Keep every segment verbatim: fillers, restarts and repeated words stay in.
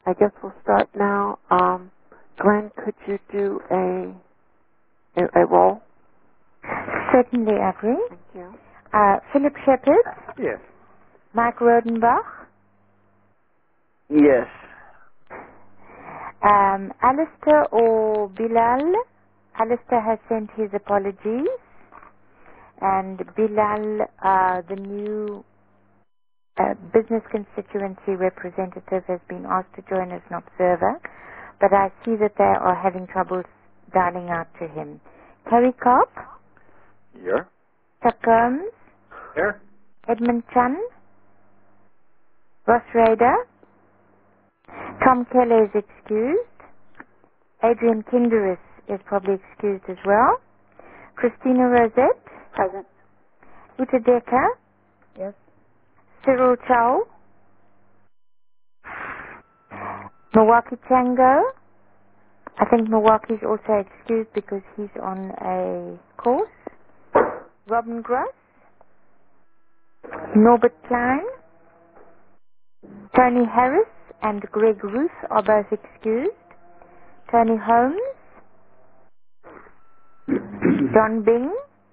I guess we'll start now. Um, Glenn, could you do a a, a roll? Certainly, Avery. Thank you. Uh, Philip Shepard. Yes. Mike Rodenbach. Yes. Um, Alistair or Bilal. Alistair has sent his apologies. And Bilal, uh, the new uh, business constituency representative, has been asked to join as an observer. But I see that they are having trouble dialing out to him. Terry Cobb. Here. Chuck Gomes. Here. Edmund Chan. Ross Rader. Tom Keller is excused. Adrian Kinderis is probably excused as well. Christina Rosette. Present. Uta Decker. Yes. Cyril Chow. Milwaukee Chango. I think Milwaukee's also excused because he's on a course. Robin Gross. Norbert Klein. Tony Harris and Greg Ruth are both excused. Tony Holmes. John Bing.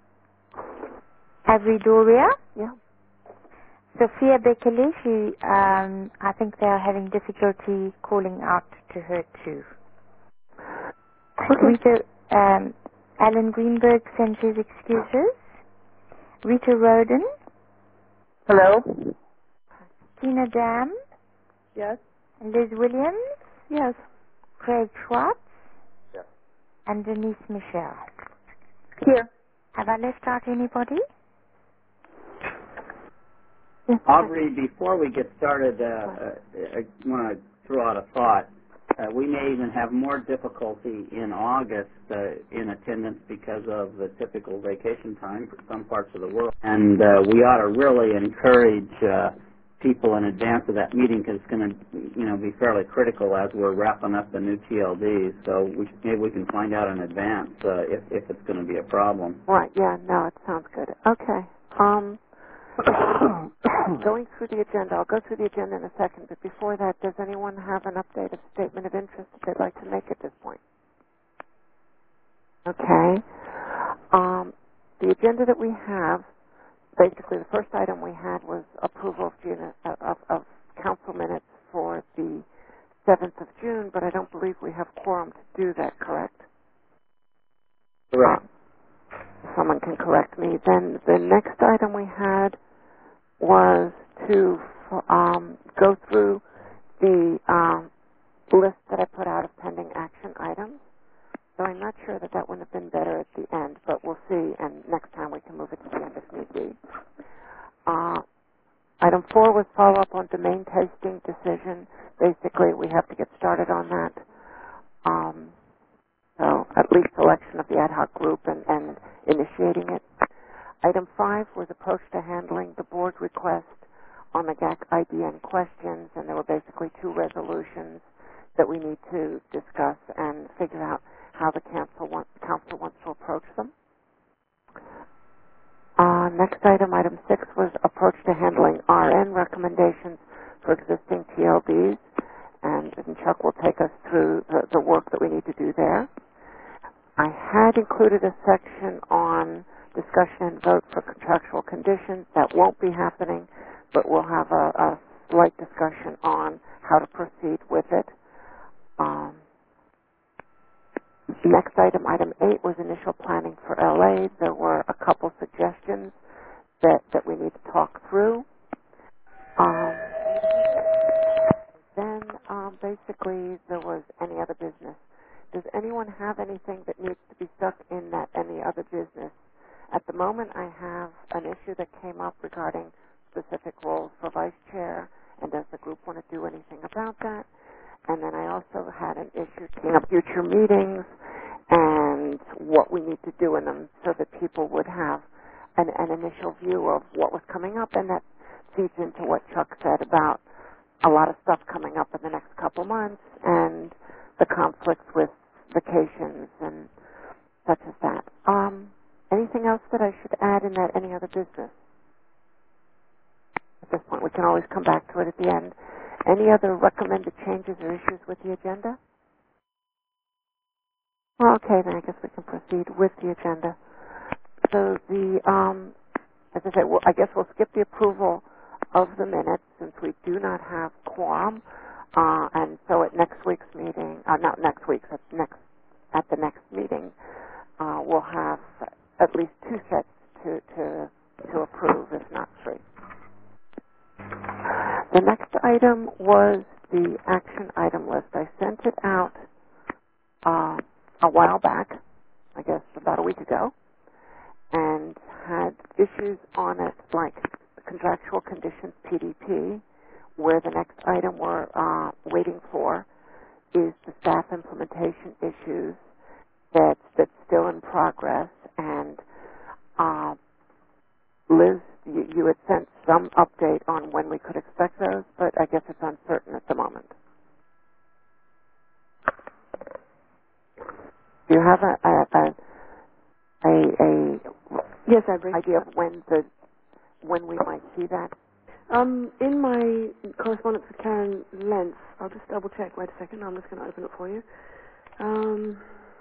Avery Doria. Yeah. Sophia Beckley, she, um, I think they are having difficulty calling out to her too. Okay. Rita, um, Alan Greenberg sends his excuses. Rita Roden. Hello? Tina Dam. Yes. Liz Williams. Yes. Craig Schwartz. Yes. And Denise Michelle. Here. Have I left out anybody? Yes. Aubrey, before we get started, uh, uh, I want to throw out a thought. Uh, we may even have more difficulty in August uh, in attendance because of the typical vacation time for some parts of the world. And uh, we ought to really encourage uh, people in advance of that meeting because it's going to, you know, be fairly critical as we're wrapping up the new T L Ds. So we, maybe we can find out in advance uh, if, if it's going to be a problem. Right. Yeah. No, it sounds good. Okay. Um, going through the agenda, I'll go through the agenda in a second, but before that, does anyone have an updated statement of interest that they'd like to make at this point? Okay. Um, the agenda that we have, basically the first item we had was approval of, June, of, of council minutes for the seventh of June, but I don't believe we have quorum to do that, correct? Correct. Uh, someone can correct me. Then the next item we had was to um, go through the um, list that I put out of pending action items. So I'm not sure that that wouldn't have been better at the end, but we'll see, and next time we can move it to the end if need be. Uh, item four was follow-up on domain tasting decision. Basically, we have to get started on that. Um, so at least selection of the ad hoc group and, and initiating it. Item five was approach to handling the board request on the G A C I D N questions, and there were basically two resolutions that we need to discuss and figure out how the council, want, council wants to approach them. Uh, next item, item six, was approach to handling R N recommendations for existing T L Ds, and, and Chuck will take us through the, the work that we need to do there. I had included a section on discussion and vote for contractual conditions. That won't be happening, but we'll have a, a slight discussion on how to proceed with it. Um, next item, item eight, was initial planning for L A. There were a couple suggestions that, that we need to talk through. Um, then, um, basically, there was any other business. Does anyone have anything that needs to be stuck in that any other business? At the moment, I have an issue that came up regarding specific roles for vice chair, and does the group want to do anything about that? And then I also had an issue taking up future meetings and what we need to do in them so that people would have an, an initial view of what was coming up, and that feeds into what Chuck said about a lot of stuff coming up in the next couple months and the conflicts with vacations and such as that. Um, anything else that I should add in that any other business? At this point, we can always come back to it at the end. any other recommended changes or issues with the agenda? Okay, then I guess we can proceed with the agenda. So the, um, as I said, well, I guess we'll skip the approval of the minutes since we do not have quorum. Uh, and so at next week's meeting, uh, not next week's, at next at the next meeting, uh, we'll have at least two sets to to to approve, if not three. The next item was the action item list. I sent it out uh, a while back, I guess about a week ago, and had issues on it like contractual conditions P D P, where the next item we're uh, waiting for is the staff implementation issues that's, that's still in progress. And uh, Liz, you, you had sent some update on when we could expect those, but I guess it's uncertain at the moment. Do you have a a, a, a, a Yes, I agree. idea of when the when we might see that? Um, in my correspondence with Karen Lentz, I'll just double check. Wait a second. I'm just going to open it for you. Um,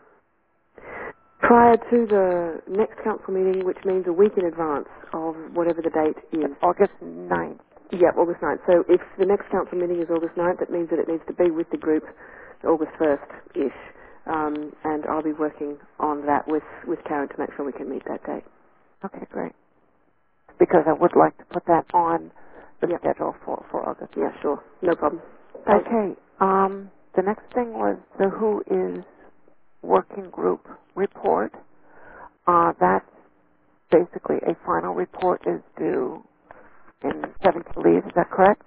prior to the next council meeting, which means a week in advance of whatever the date is. August ninth. Yeah, August ninth. So if the next council meeting is August ninth, that means that it needs to be with the group August first-ish. Um, and I'll be working on that with, with Karen to make sure we can meet that date. Okay, great. Because I would like to put that on the Yep. schedule for, for August. Yeah, sure. No problem. Okay. Um, the next thing was the Who Is Working Group report. Uh, that's basically a final report is due in seventeen leaves. Is that correct?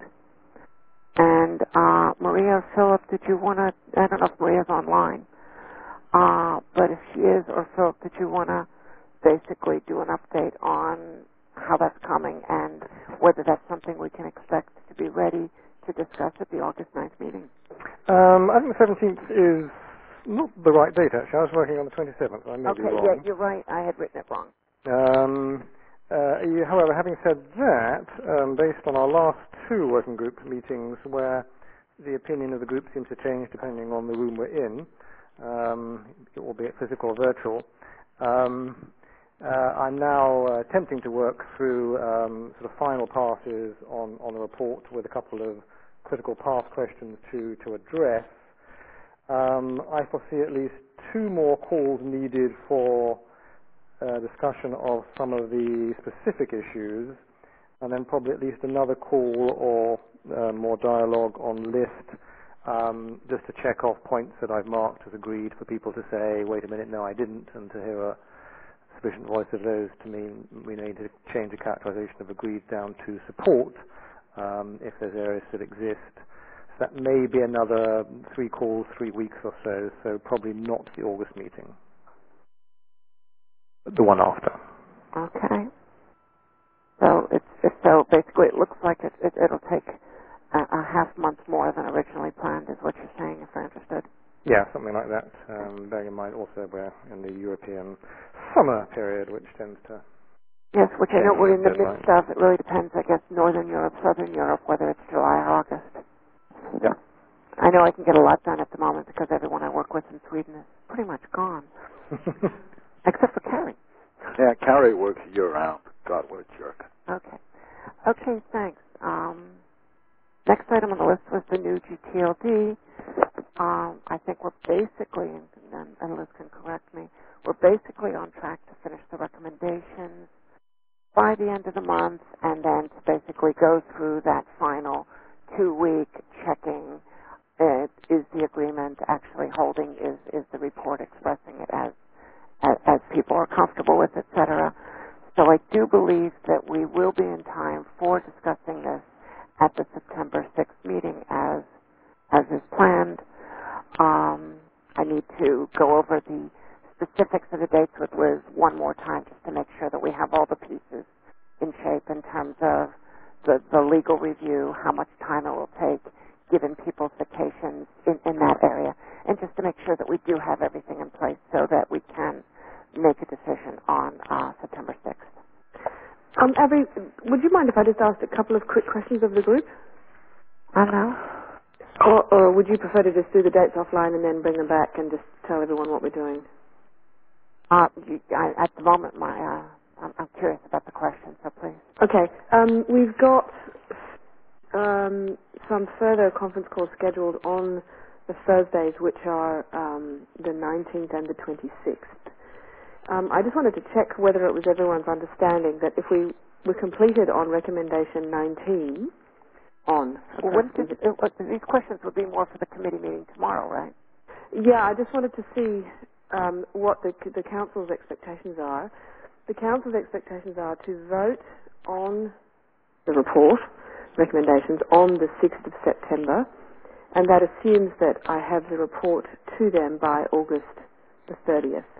And uh, Maria or Philip, did you want to, I don't know if Maria's online, uh, but if she is, or Philip, did you want to basically do an update on how that's coming and whether that's something we can expect to be ready to discuss at the August ninth meeting? Um, I think the seventeenth is not the right date, actually. I was working on the twenty-seventh. I may Okay, be wrong. yeah, you're right. I had written it wrong. Um, uh, you- however, having said that, um, based on our last two working group meetings where the opinion of the group seems to change depending on the room we're in, um, albeit physical or virtual, um, uh, I'm now uh, attempting to work through um, sort of final passes on, on the report with a couple of critical path questions to, to address. Um, I foresee at least two more calls needed for uh, discussion of some of the specific issues, and then probably at least another call or uh, more dialogue on list, um, just to check off points that I've marked as agreed for people to say, wait a minute, no, I didn't, and to hear a sufficient voice of those to mean we need to change the characterization of agreed down to support um, if there's areas that exist. So that may be another three calls, three weeks or so, so probably not the August meeting. The one after. Okay. So it's, it's so basically it looks like it, it, it'll take a, a half month more than originally planned, is what you're saying, if I understood. Yeah, something like that. Um, bearing in mind also we're in the European summer period, which tends to... Yes, which I know we're in the Deadline. midst of. It really depends, I guess, Northern Europe, Southern Europe, whether it's July or August. Yeah. I know I can get a lot done at the moment because everyone I work with in Sweden is pretty much gone, except for Carrie. Yeah, Carrie works year-round. God, what a jerk. Okay. Okay, thanks. Um, next item on the list was the new G T L D. Um, I think we're basically, and, and Liz can correct me, we're basically on track to finish the recommendations by the end of the month, and then to basically go through that final two-week checking. Uh, is the agreement actually holding? Is is the report expressing it as as, as people are comfortable with, et cetera? So I do believe that we will be in time for discussing this at the September sixth meeting as as is planned. Um, I need to go over the specifics of the dates with Liz one more time just to make sure that we have all the pieces in shape in terms of the, the legal review, how much time it will take, given people's vacations in, in that area, and just to make sure that we do have everything in place so that we can make a decision on uh, September sixth. Um, Abby, would you mind if I just asked a couple of quick questions of the group? I know. Or, or would you prefer to just do the dates offline and then bring them back and just tell everyone what we're doing? Uh, you, I, at the moment, my uh, I'm, I'm curious about the question, so please. Okay. Um, we've got um, some further conference calls scheduled on the Thursdays, which are um, the nineteenth and the twenty-sixth. Um, I just wanted to check whether it was everyone's understanding that if we were completed on recommendation nineteen on... Well, wouldn't this, uh, what, these questions would be more for the committee meeting tomorrow, right? Yeah, I just wanted to see um, what the, the Council's expectations are. The Council's expectations are to vote on the report, recommendations, on the sixth of September, and that assumes that I have the report to them by August the thirtieth.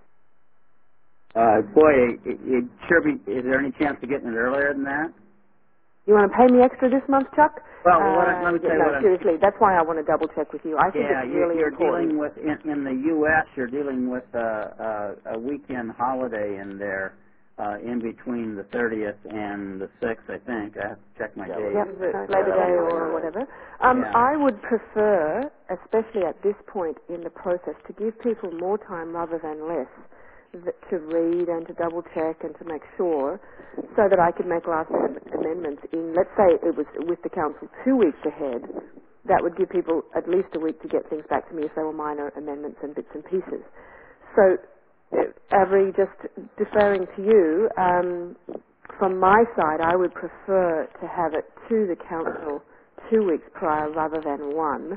Uh, boy, it, it sure be, is there any chance of getting it earlier than that? You want to pay me extra this month, Chuck? Well, uh, what I, let me tell you no, what I'm... seriously, that's why I want to double check with you. I think Yeah, it's you, really you're important. dealing with, in, in the U S, you're dealing with uh, uh, a weekend holiday in there uh, in between the thirtieth and the sixth, I think. I have to check my Yeah, dates. Yep, the No, Labor no, Day no, or no. whatever. Um, Yeah. I would prefer, especially at this point in the process, to give people more time rather than less th- to read and to double check and to make sure, so that I could make last minute amendments in, let's say it was with the council two weeks ahead. That would give people at least a week to get things back to me if they were minor amendments and bits and pieces. So, uh, Avery, just deferring to you, um, from my side, I would prefer to have it to the council two weeks prior rather than one.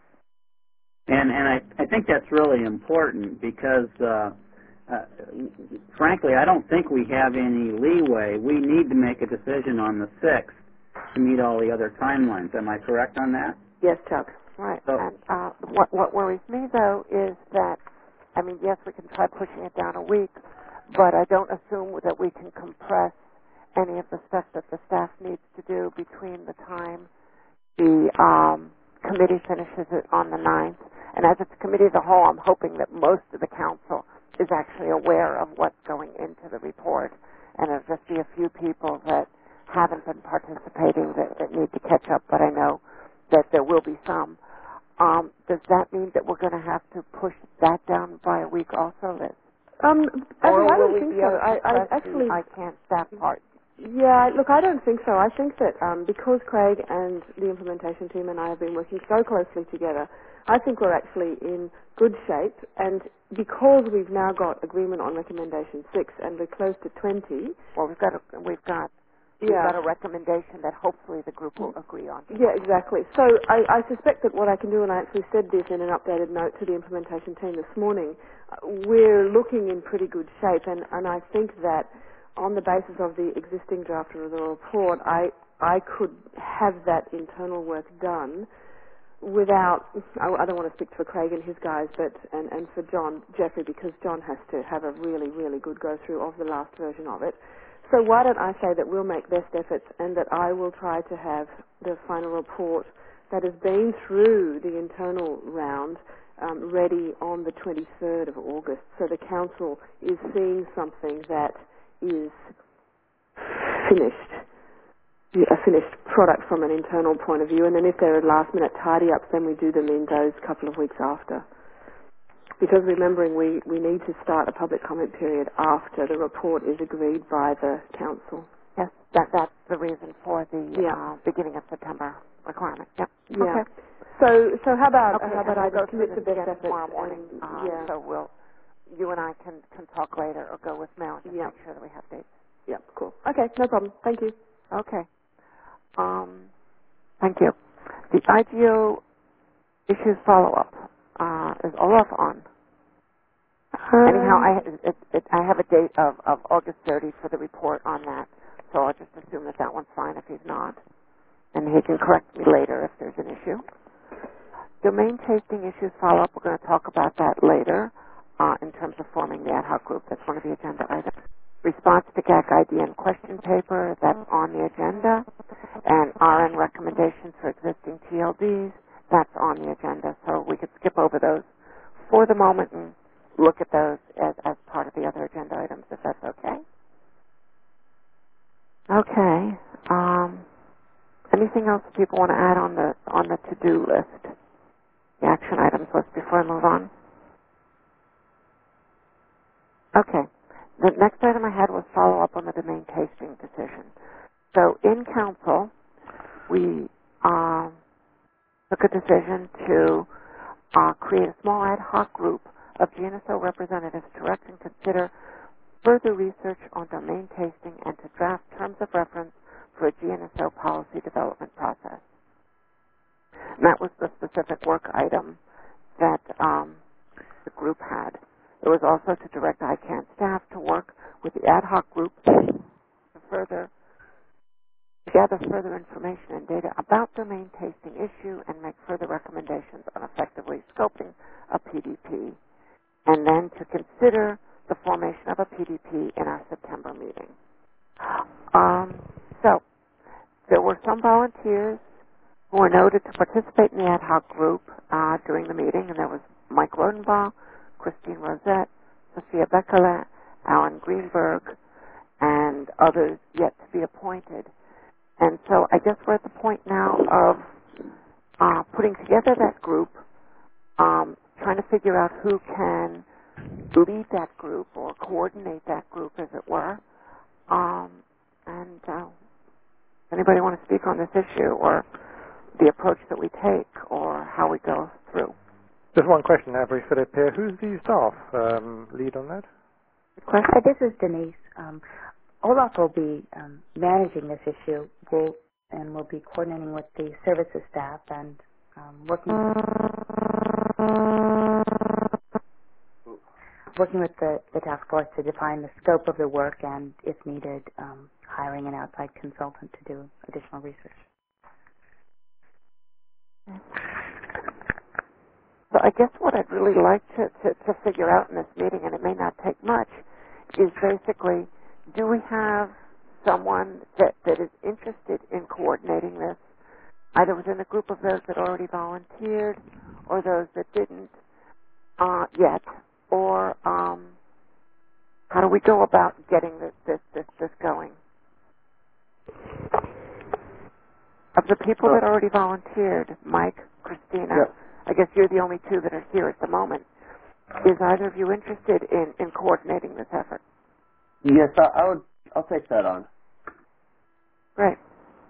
And and I, I think that's really important because, uh, uh, frankly, I don't think we have any leeway. We need to make a decision on the sixth to meet all the other timelines. Am I correct on that? Yes, Chuck. Right. So- And uh, what what worries me though is that, I mean, yes, we can try pushing it down a week, but I don't assume that we can compress any of the stuff that the staff needs to do between the time the um, committee finishes it on the ninth. And as it's a committee of the whole, I'm hoping that most of the council is actually aware of what's going into the report, and there'll just be a few people that haven't been participating that, that need to catch up, but I know that there will be some. Um, does that mean that we're going to have to push that down by a week also, Liz? Um, Or Abby, I will don't we think be so. able to I, I press actually, the I can't staff part? yeah, look, I don't think so. I think that um, because Craig and the implementation team and I have been working so closely together, I think we're actually in good shape. And because we've now got agreement on recommendation six and we're close to twenty, Well, we've got a, we've got we've yeah. got a recommendation that hopefully the group will agree on. Yeah, exactly. So I, I suspect that what I can do, and I actually said this in an updated note to the implementation team this morning, uh, we're looking in pretty good shape, and, and I think that on the basis of the existing draft of the report, I I could have that internal work done without, I, I don't want to speak for Craig and his guys, but and, and for John, Jeffrey, because John has to have a really, really good go-through of the last version of it. So why don't I say that we'll make best efforts and that I will try to have the final report that has been through the internal round um, ready on the twenty-third of August, so the council is seeing something that is finished, a finished product from an internal point of view, and then if there are last-minute tidy-ups, then we do them in those couple of weeks after. Because remembering we, we need to start a public comment period after the report is agreed by the council. Yes, that that's the reason for the Yeah. uh, beginning of September requirement. Yep. Yeah. Okay. So so how about Okay, how about and I we'll just go through commit to this best again efforts tomorrow morning. and, Uh, yeah. So we'll, you and I can, can talk later or go with Mel and just Yeah. make sure that we have dates. Yeah. Cool. Okay. No problem. Thank you. Okay. Um, thank you. The I G O issues follow-up. Uh, is Olaf on? Um, Anyhow, I it, it, I have a date of, of August thirtieth for the report on that, so I'll just assume that that one's fine if he's not. And he can correct me later if there's an issue. Domain tasting issues follow-up, we're going to talk about that later uh, in terms of forming the ad hoc group. That's one of the agenda items. Response to G A C I D N question paper, that's on the agenda. And R N recommendations for existing T L Ds, that's on the agenda. So we could skip over those for the moment and look at those as, as part of the other agenda items, if that's okay. Okay. Um, anything else people want to add on the on the to-do list, the action items list, before I move on? Okay. The next item I had was follow up on the domain tasting decision. So in council, we um, took a decision to uh, create a small ad hoc group of G N S O representatives to direct and consider further research on domain tasting and to draft terms of reference for a G N S O policy development process. And that was the specific work item that um, the group had. It was also to direct I CANN staff to work with the ad hoc group to further to gather further information and data about domain tasting issue and make further recommendations on effectively scoping a P D P, and then to consider the formation of a P D P in our September meeting. Um, so, there were some volunteers who were noted to participate in the ad hoc group uh, during the meeting, and there was Mike Rodenbaugh, Christine Rosette, Sophia Beckelet, Alan Greenberg, and others yet to be appointed. And so I guess we're at the point now of uh, putting together that group, um, trying to figure out who can lead that group or coordinate that group, as it were. Um, and uh, anybody want to speak on this issue or the approach that we take or how we go through? Just one question now, very Philip here. Who's the staff um, lead on that? Question? Uh, this is Denise. Um, Olaf will be um, managing this issue, we'll, and we'll be coordinating with the services staff and um, working working with the, the task force to define the scope of the work and, if needed, um, hiring an outside consultant to do additional research. So I guess what I'd really like to, to, to figure out in this meeting, and it may not take much, is basically, do we have someone that, that is interested in coordinating this, either within a group of those that already volunteered or those that didn't uh, yet, or um, how do we go about getting this, this, this, this going? Of the people that already volunteered, Mike, Christina, Yep. I guess you're the only two that are here at the moment. Is either of you interested in, in coordinating this effort? Yes, I, I would. I'll take that on. Great.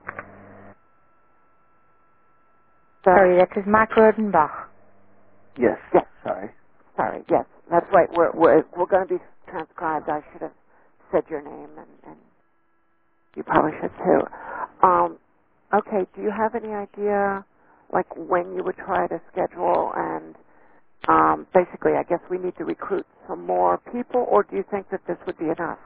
So, Sorry, that is Mike Rodenbach. Yes. Yes. Sorry. Sorry, yes, that's right. We're we're, we're going to be transcribed. I should have said your name, and, and you probably should too. Um, okay, do you have any idea, like, when you would try to schedule and um, basically, I guess we need to recruit some more people, or do you think that this would be enough?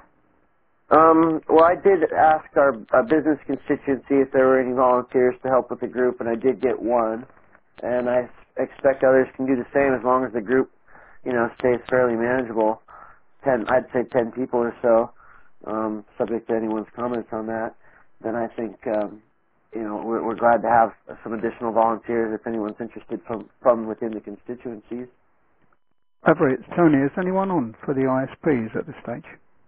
Um, well, I did ask our, our business constituency if there were any volunteers to help with the group, and I did get one. And I expect others can do the same as long as the group, you know, stays fairly manageable. Ten, I'd say ten people or so, um, subject to anyone's comments on that. Then I think, um, you know, we're, we're glad to have some additional volunteers if anyone's interested from, from within the constituencies. Avery, it's Tony. Is anyone on for the I S Ps at this stage?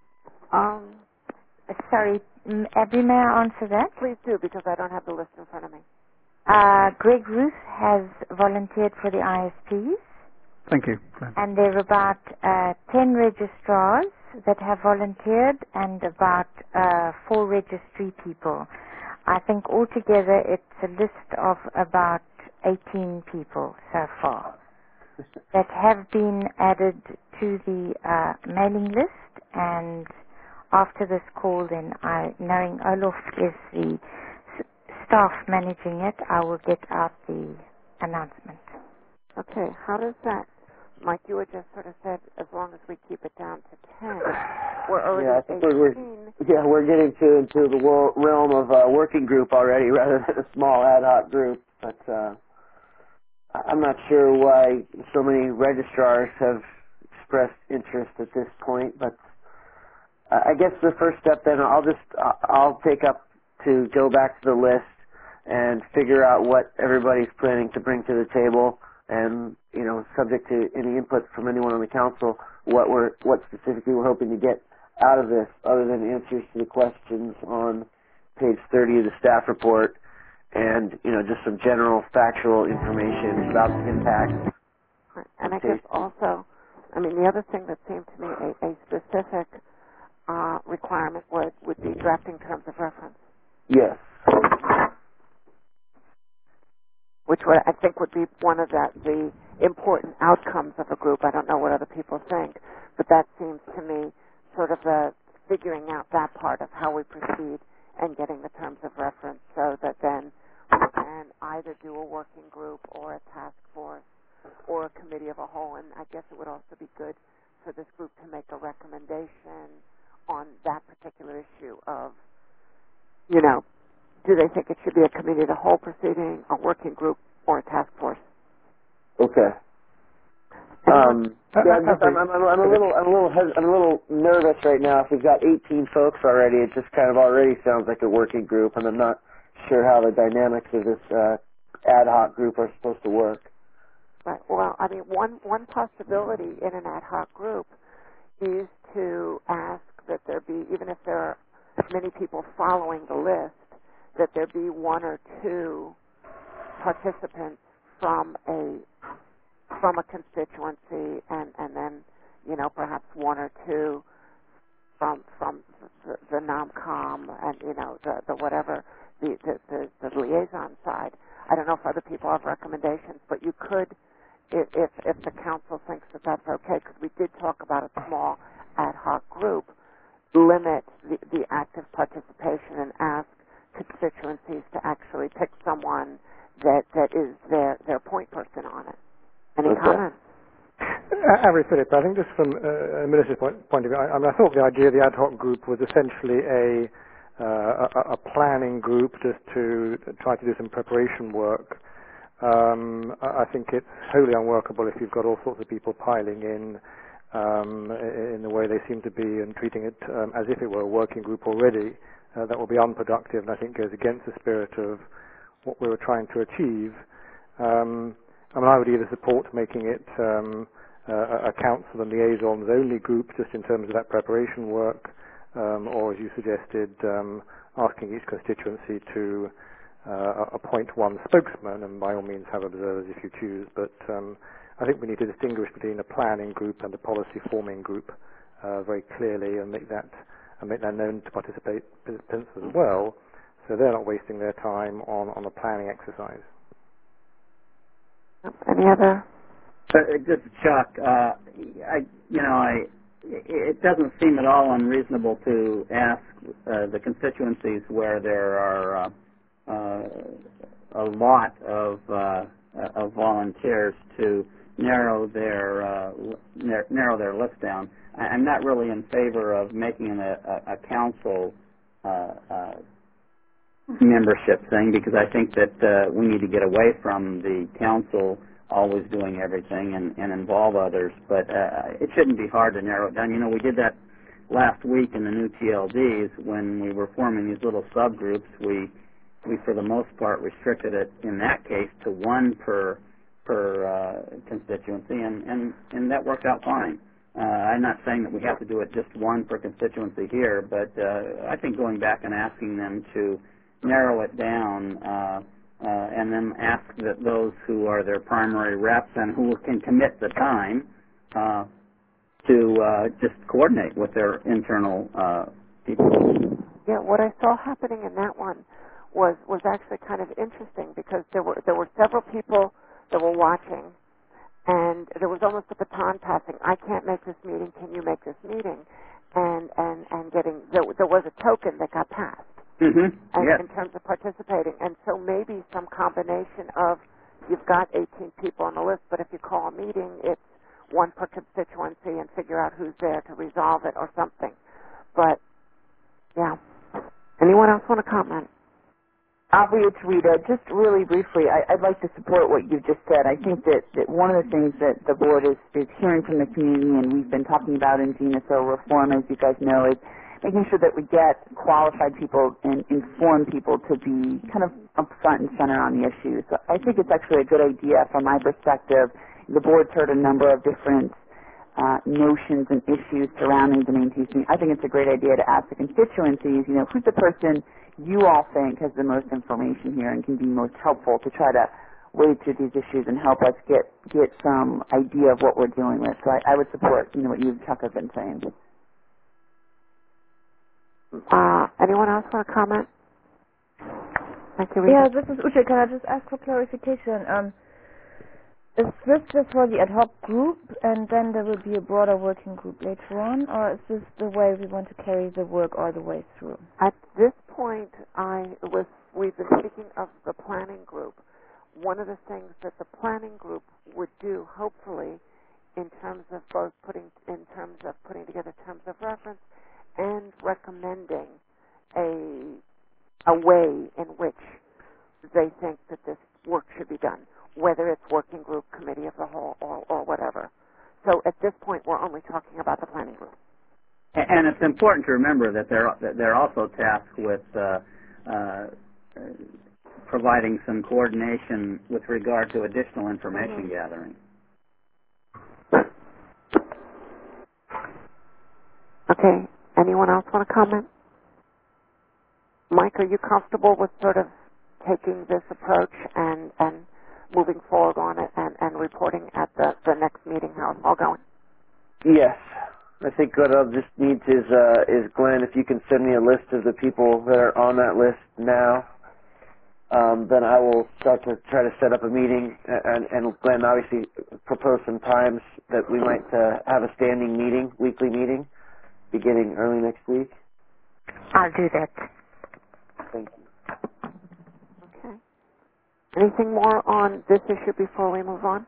Um, Uh, sorry, m- Abby, may I answer that? please do, because I don't have the list in front of me. Uh, Greg Ruth has volunteered for the I S Ps, Thank you. Glenn. and there are about uh, ten registrars that have volunteered and about uh, four registry people. I think altogether it's a list of about eighteen people so far that have been added to the uh, mailing list, and after this call, then I, knowing Olaf is the s- staff managing it, I will get out the announcement. Okay, how does that, Mike, you had just sort of said as long as we keep it down to ten, we're already Yeah, I think we're, we're eighteen. yeah we're getting to into the wor- realm of a working group already rather than a small ad hoc group. But uh, I- I'm not sure why so many registrars have expressed interest at this point. But I I guess the first step then I'll just I'll take up to go back to the list and figure out what everybody's planning to bring to the table, and you know, subject to any input from anyone on the council, what we're what specifically we're hoping to get out of this, other than answers to the questions on page thirty of the staff report, and you know just some general factual information about the impact. Right. And I guess also, I mean, the other thing that seemed to me a, a specific uh, requirement would, would be drafting terms of reference. Yes. Which would, I think would be one of the, the important outcomes of a group. I don't know what other people think, but that seems to me sort of the figuring out that part of how we proceed and getting the terms of reference so that then we can either do a working group or a task force or a committee of a whole. And I guess it would also be good for this group to make a recommendation on that particular issue of, you know, do they think it should be a committee of the whole proceeding, a working group, or a task force? Okay. Um, yeah, I'm, just, I'm, I'm, I'm a little, I'm a little, hes- I'm a little nervous right now. If we've got eighteen folks already, it just kind of already sounds like a working group, and I'm not sure how the dynamics of this uh, ad hoc group are supposed to work. Right. Well, I mean, one one possibility in an ad hoc group is to ask that there be, even if there are many people following the list, that there be one or two participants from a from a constituency, and, and then, you know, perhaps one or two from from the, the NOMCOM and, you know, the, the whatever, the, the, the, the liaison side. I don't know if other people have recommendations, but you could, if, if, if the council thinks that that's okay, because we did talk about a small ad hoc group, limit the, the active participation and ask constituencies to actually pick someone that, that is their, their point person on it. Any okay. comments? Uh, Avery Philip, I think just from uh, a military point, point of view, I, I, mean, I thought the idea of the ad hoc group was essentially a, uh, a, a planning group just to try to do some preparation work. Um, I, I think it's wholly unworkable if you've got all sorts of people piling in um, in the way they seem to be and treating it um, as if it were a working group already. Uh, that will be unproductive and I think goes against the spirit of what we were trying to achieve. Um, I mean, I would either support making it um, uh, a council and liaisons only group just in terms of that preparation work, um, or as you suggested, um, asking each constituency to uh, appoint one spokesman, and by all means have observers if you choose. But um, I think we need to distinguish between a planning group and a policy forming group uh, very clearly, and make that and make that known to participate participants as well, so they're not wasting their time on, on a planning exercise. Any other? Uh, just Chuck, uh, I, you know, I, it doesn't seem at all unreasonable to ask uh, the constituencies where there are uh, uh, a lot of uh, of volunteers to narrow their uh, narrow their list down. I'm not really in favor of making an, a, a council uh, uh, membership thing, because I think that uh, we need to get away from the council always doing everything and, and involve others. But uh, it shouldn't be hard to narrow it down. You know, we did that last week in the new T L Ds when we were forming these little subgroups. We, we for the most part, restricted it in that case to one per per uh, constituency, and, and, and that worked out fine. Uh, I'm not saying that we have to do it just one per constituency here, but uh, I think going back and asking them to narrow it down uh, uh, and then ask that those who are their primary reps and who can commit the time uh, to uh, just coordinate with their internal uh, people. Yeah, what I saw happening in that one was was actually kind of interesting, because there were there were several people that were watching, and there was almost a baton passing. I can't make this meeting. Can you make this meeting? And and and getting there, there was a token that got passed. Mm-hmm. And Yes. in terms of participating. And so maybe some combination of, you've got eighteen people on the list, but if you call a meeting, it's one per constituency and figure out who's there to resolve it or something. But, yeah. Anyone else want to comment? Aubrey, it's Rita. Just really briefly, I, I'd like to support what you've just said. I think that, that one of the things that the board is, is hearing from the community, and we've been talking about in G N S O reform, as you guys know, is making sure that we get qualified people and informed people to be kind of up front and center on the issues. So I think it's actually a good idea from my perspective. The board's heard a number of different uh, notions and issues surrounding domain teaching, I think it's a great idea to ask the constituencies, you know, who's the person you all think has the most information here and can be most helpful to try to wade through these issues and help us get get some idea of what we're dealing with. So I, I would support, you know, what you and Chuck have been saying. Uh, anyone else want to comment? Thank you, Rita. Yeah, this is Uche. Can I just ask for clarification? Um, is this just for the ad hoc group, and then there will be a broader working group later on, or is this the way we want to carry the work all the way through? At this point, I was we've been speaking of the planning group. One of the things that the planning group would do, hopefully, in terms of both putting in terms of putting together terms of reference and recommending a a way in which they think that this work should be done, whether it's working group, committee of the whole, or, or whatever. So at this point, we're only talking about the planning group. And it's important to remember that they're that they're also tasked with uh, uh, providing some coordination with regard to additional information mm-hmm. gathering. Okay. Anyone else want to comment? Mike, are you comfortable with sort of taking this approach and, and moving forward on it and, and reporting at the, the next meeting how it's all going? Yes. I think what I'll just need is, uh, is Glenn, if you can send me a list of the people that are on that list now, um, then I will start to try to set up a meeting. And, and Glenn obviously proposed some times that we might uh, have a standing meeting, weekly meeting, beginning early next week. I'll do that. Thank you. Okay. Anything more on this issue before we move on?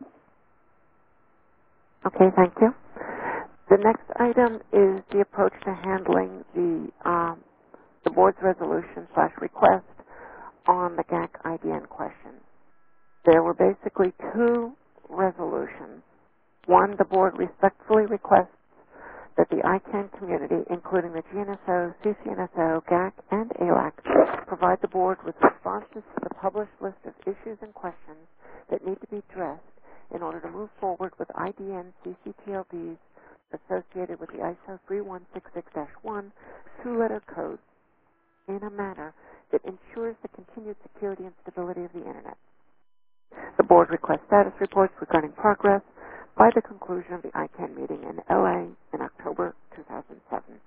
Okay, thank you. The next item is the approach to handling the um, the board's resolution slash request on the G A C I D N question. There were basically two resolutions. One, the board respectfully requests that the I CANN community, including the G N S O, C C N S O, G A C, and A L A C, provide the board with responses to the published list of issues and questions that need to be addressed in order to move forward with I D N C C T L Ds associated with the I S O three one six six dash one two-letter code in a manner that ensures the continued security and stability of the Internet. The board requests status reports regarding progress by the conclusion of the I CANN meeting in L A in October two thousand seven.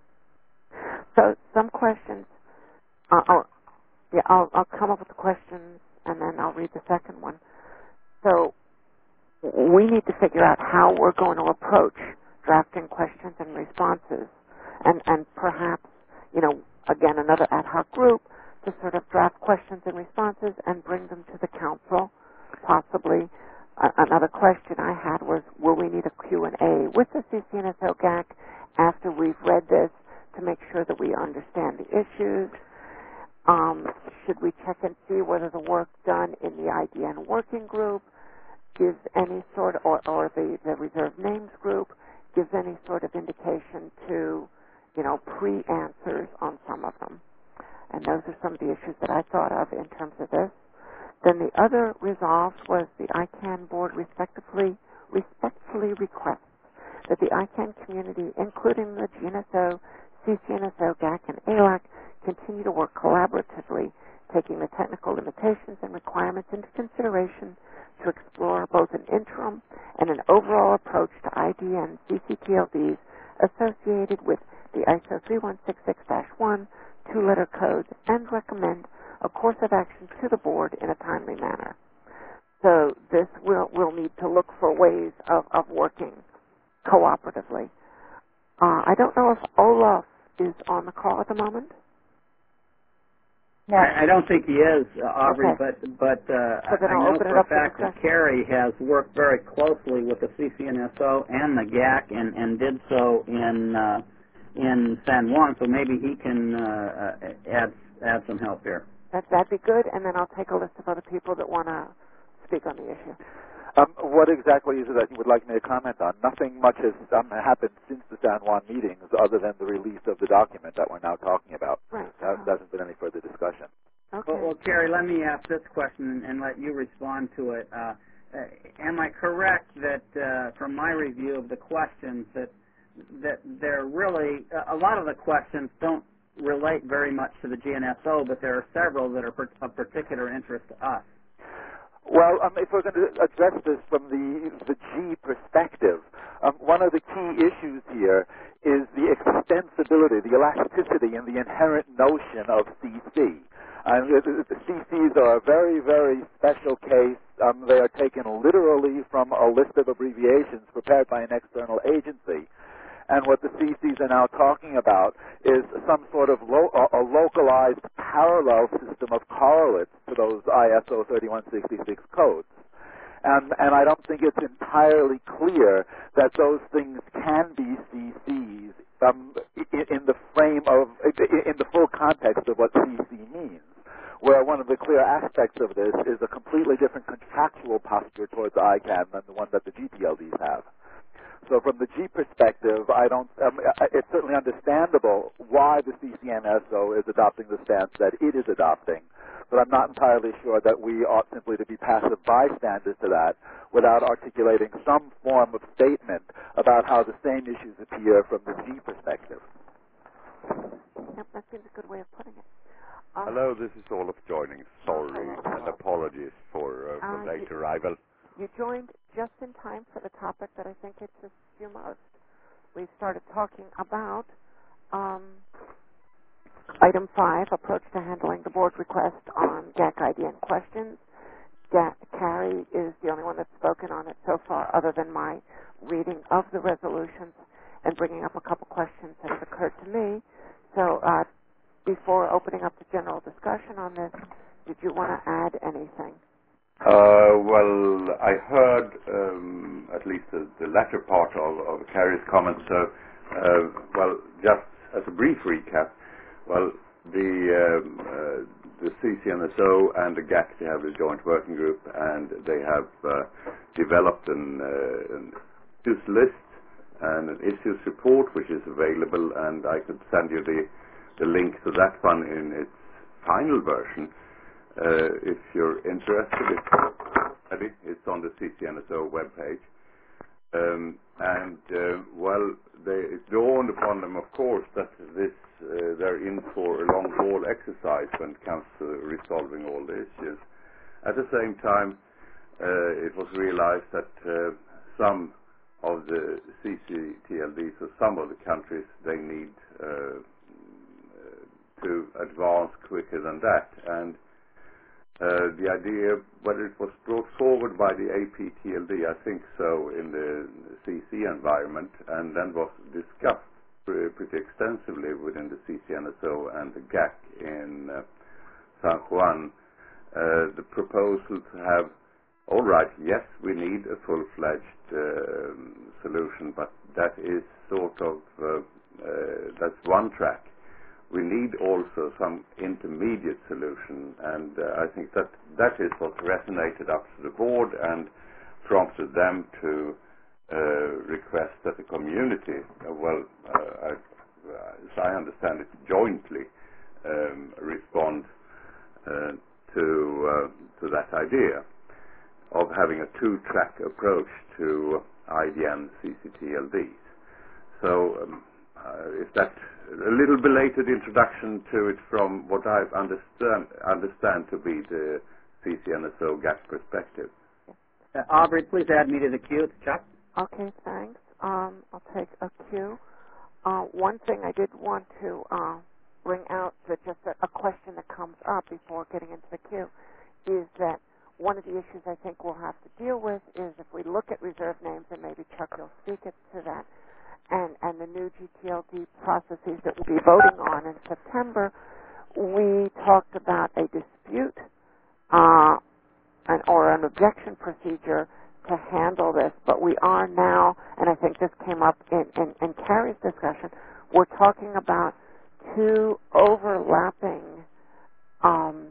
So some questions, uh, I'll, yeah, I'll, I'll come up with the questions and then I'll read the second one. So we need to figure out how we're going to approach drafting questions and responses, and, and perhaps, you know, again, another ad hoc group to sort of draft questions and responses and bring them to the council. Possibly uh, another question I had was, will we need a Q and A with the C C N S O G A C after we've read this to make sure that we understand the issues? Um, should we check and see whether the work done in the I D N working group gives any sort of, or, or the, the reserved names group gives any sort of indication to, you know, pre-answers on some of them. And those are some of the issues that I thought of in terms of this. Then the other resolve was the I CANN board respectively, respectfully requests that the I CANN community, including the G N S O, C C N S O, G A C, and A L A C, continue to work collaboratively, taking the technical limitations and requirements into consideration to explore both an interim and an overall approach to I D N C C T L Ds associated with the I S O three one six six dash one two-letter codes and recommend a course of action to the board in a timely manner. So this will will need to look for ways of, of working cooperatively. Uh, I don't know if Olaf is on the call at the moment. No. I, I don't think he is, uh, Aubrey, okay. but but uh, so I know for a fact that Carrie has worked very closely with the C C N S O and the G A C and, and did so in uh, in San Juan, so maybe he can uh, add add some help here. That, that'd be good, and then I'll take a list of other people that want to speak on the issue. Um, what exactly is it that you would like me to comment on? Nothing much has um, happened since the San Juan meetings other than the release of the document that we're now talking about. Right. There uh, hasn't been any further discussion. Okay. Well, well, Carrie, let me ask this question and, and let you respond to it. Uh, uh, am I correct that uh, from my review of the questions that that they're really a lot of the questions don't relate very much to the G N S O, but there are several that are of particular interest to us? Well, um, if we're going to address this from the the G perspective, um, one of the key issues here is the extensibility, the elasticity, and the inherent notion of C C. Um, the, the C Cs are a very, very special case. Um, they are taken literally from a list of abbreviations prepared by an external agency. And what the C Cs are now talking about is some sort of lo- a localized parallel system of correlates to those I S O thirty-one sixty-six codes. And, and I don't think it's entirely clear that those things can be C Cs um, in, in the frame of, in the full context of what C C means, where one of the clear aspects of this is a completely different contractual posture towards I CANN than the one that the G T L Ds have. So from the G perspective, I don't. Um, it's certainly understandable why the C C N S O is adopting the stance that it is adopting, but I'm not entirely sure that we ought simply to be passive bystanders to that without articulating some form of statement about how the same issues appear from the G perspective. Yep, that seems a good way of putting it. Um, Hello, this is Olof joining. Sorry, hello. and apologies for, uh, for uh, late you, arrival. You joined just in time for the topic that I think interests you most. We started talking about um, item five, approach to handling the board request on G A C I D N questions. Ga- Carrie is the only one that's spoken on it so far, other than my reading of the resolutions and bringing up a couple questions that have occurred to me. So uh, before opening up the general discussion on this, did you want to add anything? Uh, well, I heard um, at least the, the latter part of, of Carrie's comments. So, uh, well, just as a brief recap, well, the um, uh, the C C N S O and the G A C, they have a joint working group, and they have uh, developed an, uh, an issues list and an issues report, which is available, and I could send you the the link to that one in its final version. Uh, if you're interested, it's, it's on the C C N S O webpage. Um, and, uh, well, they, it dawned upon them, of course, that this uh, they're in for a long-haul exercise when it comes to resolving all the issues. At the same time, uh, it was realized that uh, some of the C C T L Ds, or some of the countries, they need uh, to advance quicker than that. And Uh, the idea, whether it was brought forward by the A P T L D, I think so, in the C C environment, and then was discussed pretty, pretty extensively within the C C N S O and the G A C in uh, San Juan. Uh, the proposal to have, all right, yes, we need a full-fledged uh, solution, but that is sort of, uh, uh, that's one track. We need also some intermediate solution, and uh, I think that that is what resonated up to the board and prompted them to uh, request that the community, uh, well, uh, I, as I understand it, jointly um, respond uh, to uh, to that idea of having a two-track approach to I D N C C T L Ds. So um, uh, if that a little belated introduction to it from what I understand understand to be the C C N S O G A C perspective. Uh, Aubrey, please add me to the queue. It's Chuck. Okay, thanks. Um, I'll take a cue. Uh, one thing I did want to uh, bring out, that just a, a question that comes up before getting into the queue, is that one of the issues I think we'll have to deal with is if we look at reserve names, and maybe Chuck will speak it to that, and, and the new G T L D processes that we'll be voting on in September, we talked about a dispute uh, an, or an objection procedure to handle this, but we are now, and I think this came up in, in, in Carrie's discussion, we're talking about two overlapping um,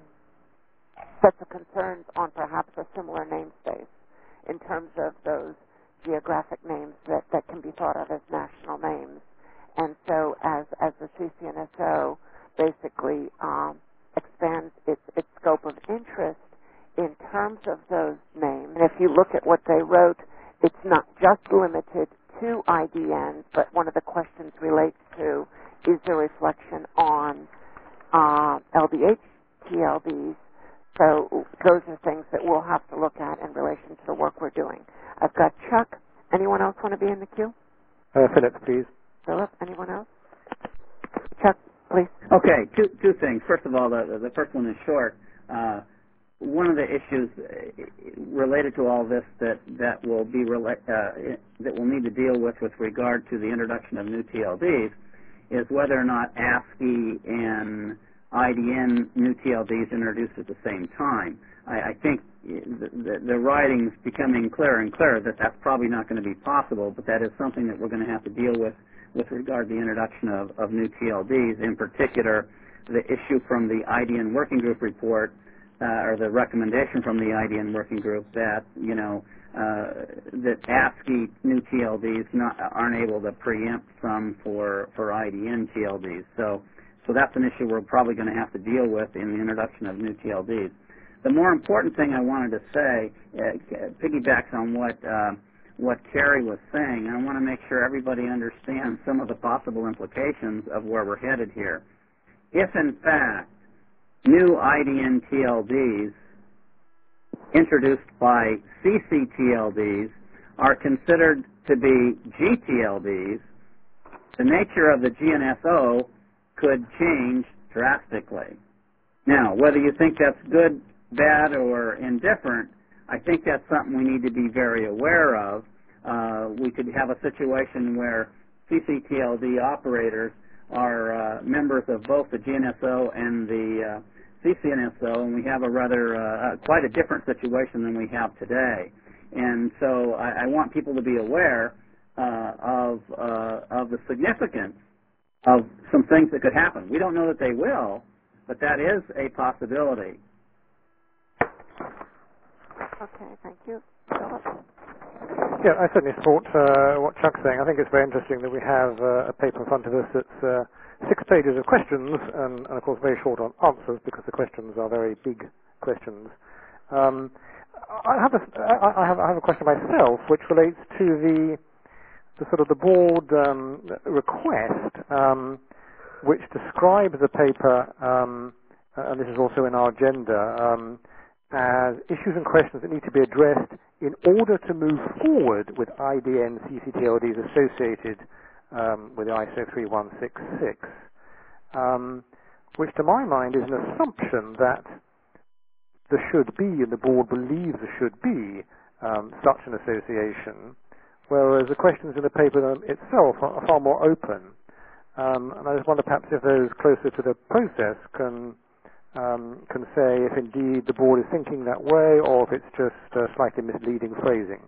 sets of concerns on perhaps a similar namespace in terms of those geographic names that, that can be thought of as national names. And so as, as the C C N S O basically um, expands its, its scope of interest in terms of those names, and if you look at what they wrote, it's not just limited to I D Ns, but one of the questions relates to, is there reflection on uh, L D H T L Ds? So those are things that we'll have to look at in relation to the work we're doing. I've got Chuck. Anyone else want to be in the queue? Uh, Philip, please. Philip, anyone else? Chuck, please. Okay, two two things. First of all, the the first one is short. Uh, one of the issues related to all this that that will be rela- uh, that we'll need to deal with with regard to the introduction of new T L Ds is whether or not ASCII and I D N new T L Ds introduced at the same time. I, I think the, the, the writing's becoming clearer and clearer that that's probably not going to be possible, but that is something that we're going to have to deal with with regard to the introduction of, of new T L Ds. In particular, the issue from the I D N Working Group report, uh, or the recommendation from the I D N Working Group that, you know, uh, that ASCII new T L Ds not, aren't able to preempt some for, for I D N T L Ds. So So that's an issue we're probably going to have to deal with in the introduction of new T L Ds. The more important thing I wanted to say uh, piggybacks on what uh, what Carrie was saying, and I want to make sure everybody understands some of the possible implications of where we're headed here. If, in fact, new I D N T L Ds introduced by C C T L Ds are considered to be G T L Ds, the nature of the G N S O could change drastically. Now, whether you think that's good, bad, or indifferent, I think that's something we need to be very aware of. Uh, we could have a situation where C C T L D operators are uh, members of both the G N S O and the uh, C C N S O, and we have a rather, uh, quite a different situation than we have today. And so I, I want people to be aware uh, of, uh, of the significance of some things that could happen. We don't know that they will, but that is a possibility. Okay, thank you. Yeah, I certainly support uh, what Chuck's saying. I think it's very interesting that we have uh, a paper in front of us that's uh, six pages of questions and, and, of course, very short on answers because the questions are very big questions. Um, I, have a, I, I, have, I have a question myself which relates to the the sort of the board um, request, um, which describes the paper, um, and this is also in our agenda, um, as issues and questions that need to be addressed in order to move forward with I D N C C T L Ds associated um, with I S O three one six six, um, which to my mind is an assumption that there should be, and the board believes there should be, um, such an association, whereas the questions in the paper itself are far more open. Um, and I just wonder perhaps if those closer to the process can um, can say if indeed the board is thinking that way or if it's just uh, slightly misleading phrasing.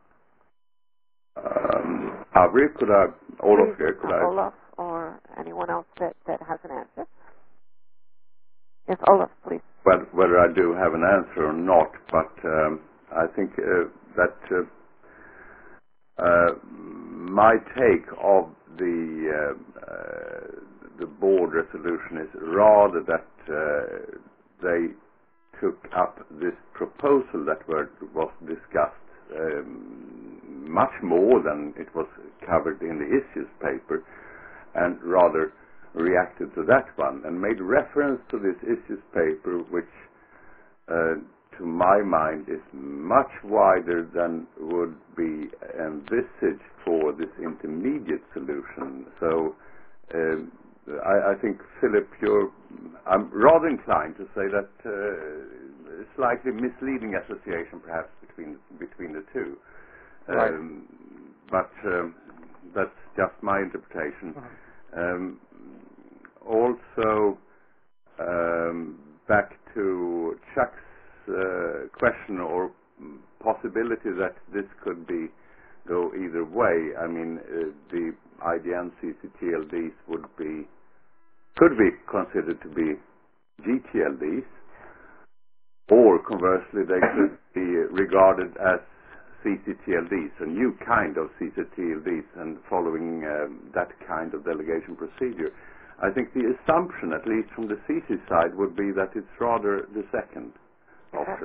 Um, Avri, could I, Olof here, could I? Olof or anyone else that, that has an answer? Yes, Olof, please. Well, whether I do have an answer or not, but um, I think uh, that uh, Uh, my take of the uh, uh, the board resolution is rather that uh, they took up this proposal that were, was discussed um, much more than it was covered in the issues paper, and rather reacted to that one and made reference to this issues paper, which uh, to my mind is much wider than would be envisaged for this intermediate solution. So um, I, I think, Philip, you're, I'm rather inclined to say that uh, slightly misleading association perhaps between between the two. Right. Um, but um, that's just my interpretation. Mm-hmm. Um, also, um, back to Chuck's Uh, question or possibility that this could be go either way. I mean, uh, the I D N C C T L Ds would be could be considered to be G T L Ds, or conversely, they could be regarded as C C T L Ds, a new kind of C C T L Ds, and following um, that kind of delegation procedure. I think the assumption, at least from the C C side, would be that it's rather the second option.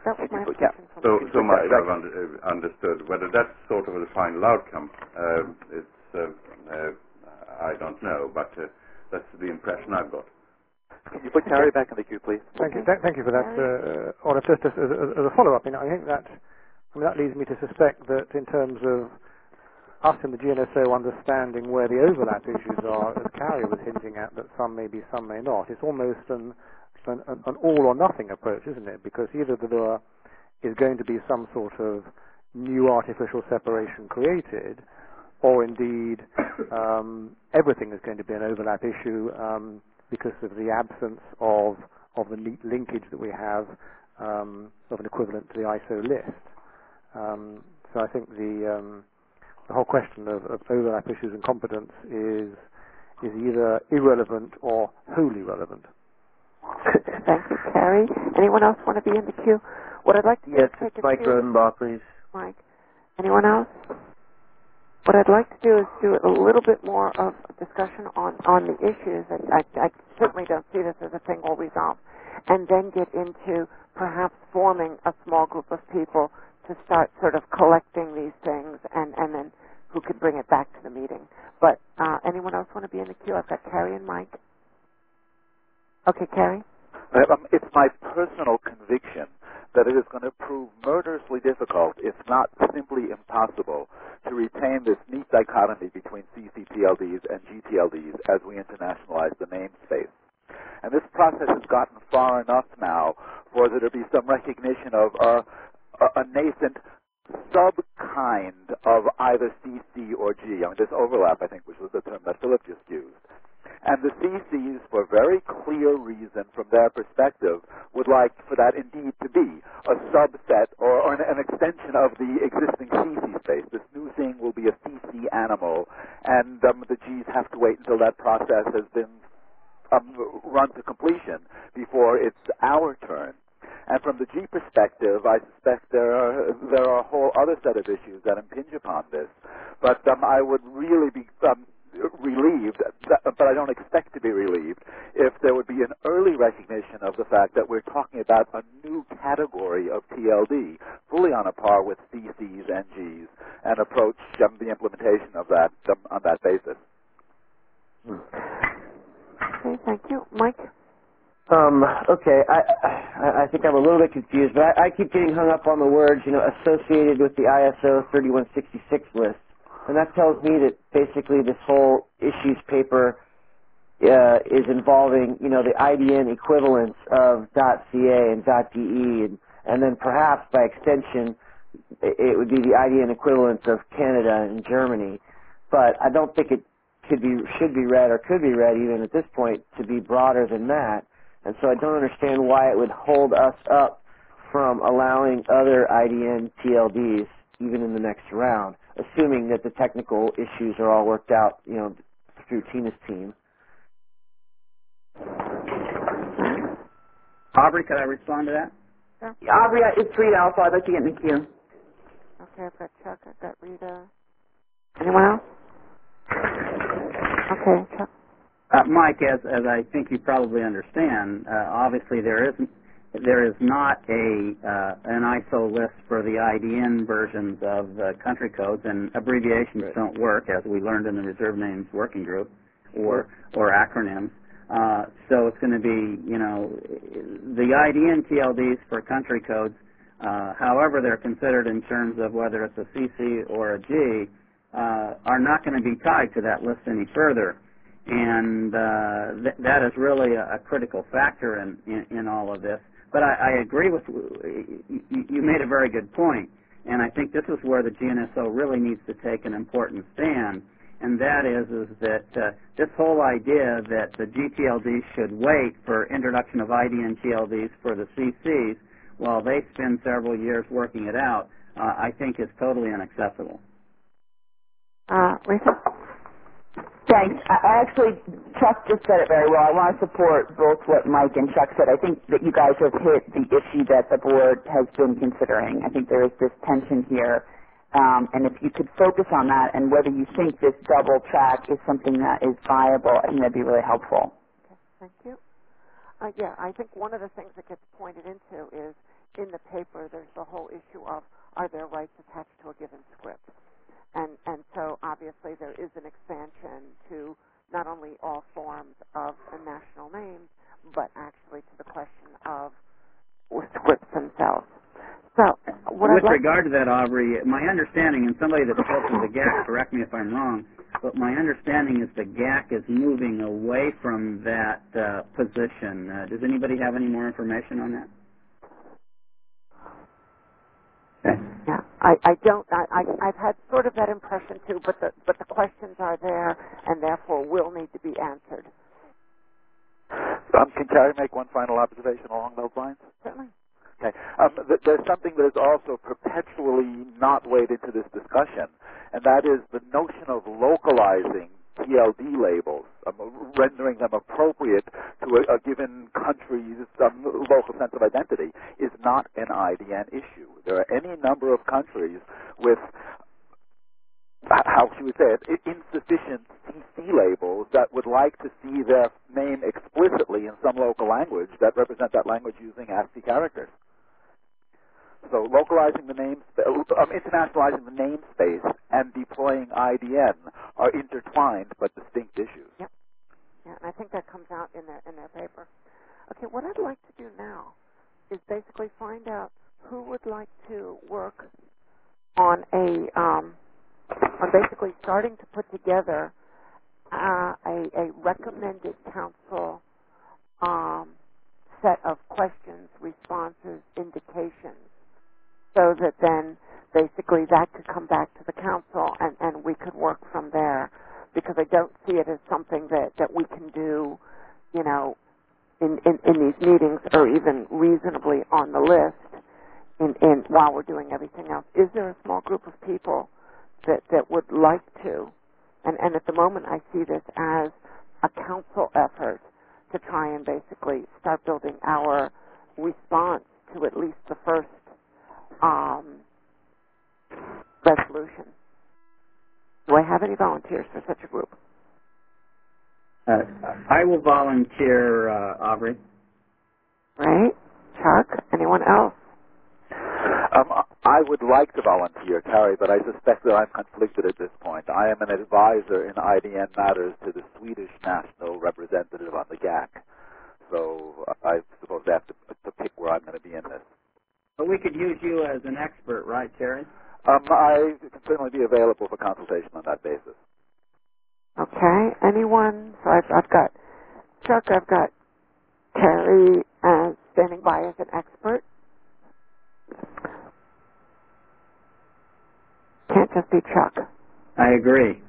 that was my Yeah. impression from So, the so much Right. I've under, uh, understood. Whether that's sort of the final outcome, uh, it's uh, uh, I don't know, but uh, that's the impression I've got. Can you put Carrie back in the queue, please? Thank you. Th- thank you for that, uh, Olive. Just as, as, as a follow-up, you know, I think that I mean, that leads me to suspect that in terms of us in the G N S O understanding where the overlap issues are, as Carrie was hinting at, that some may be, some may not, it's almost an, an, an all-or-nothing approach, isn't it? Because either there is going to be some sort of new artificial separation created, or indeed um, everything is going to be an overlap issue um, because of the absence of of the neat linkage that we have um, of an equivalent to the I S O list. Um, so I think the um, the whole question of, of overlap issues and competence is is either irrelevant or wholly relevant. Thank you, Carrie. Anyone else want to be in the queue? What I'd like to Yes, do is it's take Mike a few... Rodenbaugh, please. Mike. Anyone else? What I'd like to do is do a little bit more of a discussion on, on the issues. I, I, I certainly don't see this as a thing we'll resolve. And then get into perhaps forming a small group of people to start sort of collecting these things and, and then who could bring it back to the meeting. But uh, anyone else want to be in the queue? I've got Carrie and Mike. Okay, Carrie? Uh, um, it's my personal conviction that it is going to prove murderously difficult, if not simply impossible, to retain this neat dichotomy between C C T L Ds and G T L Ds as we internationalize the namespace. And this process has gotten far enough now for there to be some recognition of uh, a, a nascent sub-kind of either C C or G. I mean, this overlap, I think, which was the term that Philip just used. And the C Cs, for very clear reason from their perspective, would like for that indeed to be a subset or, or an, an extension of the existing C C space. This new thing will be a C C animal, and um, the Gs have to wait until that process has been um, run to completion before it's our turn. And from the G perspective, I suspect there are there are a whole other set of issues that impinge upon this. But um, I would really be um, relieved, but I don't expect to be relieved, if there would be an early recognition of the fact that we're talking about a new category of T L D, fully on a par with C Cs and Gs, and approach um, the implementation of that um, on that basis. Okay, thank you. Mike? Um, okay, I, I I think I'm a little bit confused, but I, I keep getting hung up on the words, you know, associated with the I S O thirty-one sixty-six list. And that tells me that basically this whole issues paper uh, is involving, you know, the I D N equivalents of .ca and .de, and, and then perhaps by extension it, it would be the I D N equivalents of Canada and Germany. But I don't think it could be, should be read or could be read even at this point to be broader than that. And so I don't understand why it would hold us up from allowing other I D N T L Ds even in the next round, assuming that the technical issues are all worked out, you know, through Tina's team. Aubrey, could I respond to that? Sure. Yeah, Aubrey, it's Rita Alpha. I'd like to get in the queue. Okay, I've got Chuck, I've got Rita. Anyone else? Okay, Chuck. Uh, Mike, as as I think you probably understand, uh, obviously there isn't there is not a uh, an I S O list for the I D N versions of uh, country codes, and abbreviations right. don't work, as we learned in the Reserve Names Working Group, or or acronyms. Uh, so it's going to be, you know, the I D N T L Ds for country codes, uh, however they're considered in terms of whether it's a C C or a G, uh, are not going to be tied to that list any further. And uh, th that is really a, a critical factor in, in, in all of this. But I, I agree with you. You made a very good point, and I think this is where the G N S O really needs to take an important stand, and that is, is that uh, this whole idea that the G T L Ds should wait for introduction of I D N T L Ds for the C Cs while they spend several years working it out, uh, I think is totally unacceptable. Uh, Lisa? Thanks. I actually, Chuck just said it very well. I want to support both what Mike and Chuck said. I think that you guys have hit the issue that the board has been considering. I think there is this tension here. Um, and if you could focus on that and whether you think this double track is something that is viable, I think that would be really helpful. Okay, thank you. Uh, yeah, I think one of the things that gets pointed into is in the paper, there's the whole issue of are there rights attached to a given script? And, and so obviously there is an expansion to not only all forms of a national name, but actually to the question of scripts themselves. So, what With I'd like regard to that, Aubrey, my understanding, and somebody that spoke to the G A C, correct me if I'm wrong, but my understanding is the G A C is moving away from that uh, position. Uh, does anybody have any more information on that? Okay. Yeah, I, I don't. I, I, I've had sort of that impression too, but the but the questions are there, and therefore will need to be answered. Um, can Carrie make one final observation along those lines? Certainly. Okay. Um, th- there's something that is also perpetually not weighed into this discussion, and that is the notion of localizing T L D labels, um, rendering them appropriate to a, a given country's um, local sense of identity, is not an I D N issue. There are any number of countries with, how should we say it, insufficient C C labels that would like to see their name explicitly in some local language that represent that language using ASCII characters. So localizing the name, um, internationalizing the namespace and deploying I D N are intertwined but distinct issues. Yep. Yeah, and I think that comes out in their in their paper. Okay, what I'd like to do now is basically find out who would like to work on a um, on basically starting to put together uh, a, a recommended council um, set of questions, responses, indications, so that then basically that could come back to the council and, and we could work from there, because I don't see it as something that, that we can do, you know, in, in, in these meetings or even reasonably on the list in, in while we're doing everything else. Is there a small group of people that, that would like to, and, and at the moment I see this as a council effort to try and basically start building our response to at least the first um, resolution. Do I have any volunteers for such a group? Uh, I will volunteer, uh, Aubrey. Right. Chuck? Anyone else? Um, I would like to volunteer, Carrie, but I suspect that I'm conflicted at this point. I am an advisor in I D N matters to the Swedish national representative on the G A C, so I suppose I have to, to pick where I'm going to be in this. But we could use you as an expert, right, Terry? Um, I can certainly be available for consultation on that basis. Okay. Anyone? So I've, I've got Chuck, I've got Terry uh, standing by as an expert. Can't just be Chuck. I agree.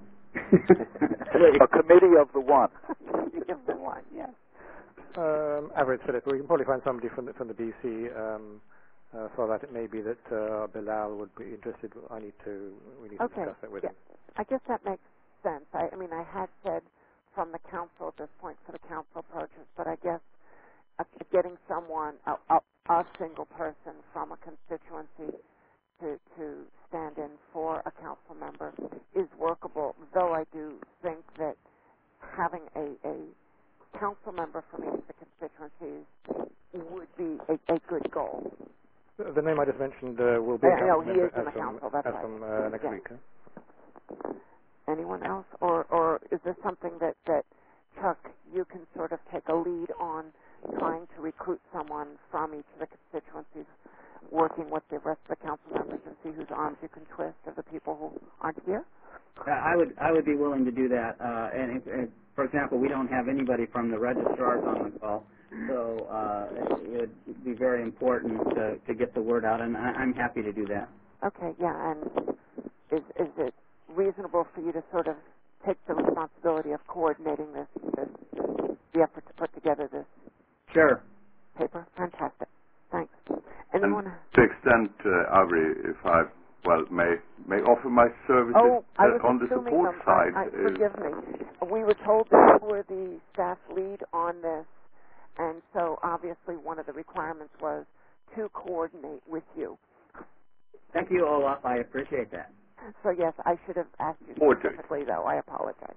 A committee of the one. Committee of the one, yes. Um, Everett said it. We can probably find somebody from the, from the B C um, uh, so that it may be that uh, Bilal would be interested. I need to, we need Okay. to discuss that with yeah. him. I guess that makes sense. I, I mean, I had said from the council at this point for the council approaches, but I guess uh, getting someone, a, a, a single person from a constituency to, to stand in for a council member is workable, though I do think that having a, a council member from each of the constituencies would be a, a good goal. The, the name I just mentioned uh, will be I, a council no, he member is in as the from, council, that's as right. from uh, next yeah. week. Huh? Anyone else? Or, or is this something that, that, Chuck, you can sort of take a lead on trying to recruit someone from each of the constituencies, working with the rest of the council members and see whose arms you can twist of the people who aren't here? Uh, I would I would be willing to do that. Uh, and if, if, for example, we don't have anybody from the registrars on the call, so uh, it would be very important to, to get the word out, and I, I'm happy to do that. Okay, yeah, and is is it reasonable for you to sort of take the responsibility of coordinating this, this the effort to put together this Sure. paper? Fantastic. Thanks. And Anyone? to extent, uh, Aubrey, if I well may may offer my services Oh, I was uh, on the assuming support them. side. I, I, uh, forgive me. We were told that you were the staff lead on this, and so obviously one of the requirements was to coordinate with you. Thank you, Olaf. I appreciate that. So yes, I should have asked you More to it. specifically, though. I apologize.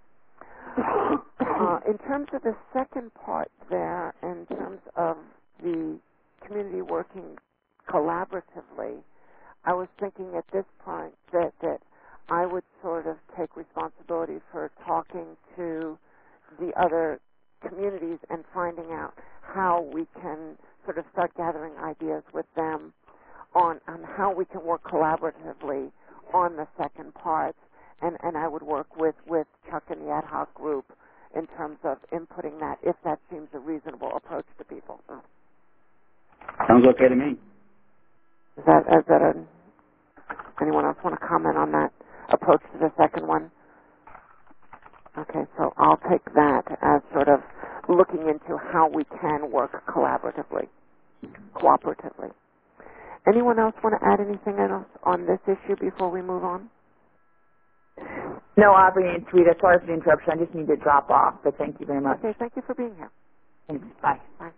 uh, in terms of the second part there, in terms of the community working collaboratively, I was thinking at this point that, that I would sort of take responsibility for talking to the other communities and finding out how we can sort of start gathering ideas with them on, on how we can work collaboratively on the second parts. And, and I would work with, with Chuck and the ad hoc group in terms of inputting that, if that seems a reasonable approach to people. Sounds okay to me. Is that, is that a, anyone else want to comment on that approach to the second one? Okay, so I'll take that as sort of looking into how we can work collaboratively, cooperatively. Anyone else want to add anything else on this issue before we move on? No, Aubrey and Rita, sorry for the interruption. I just need to drop off, but thank you very much. Okay, thank you for being here. Thanks. Bye. Bye.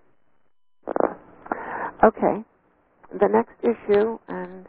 Okay, the next issue and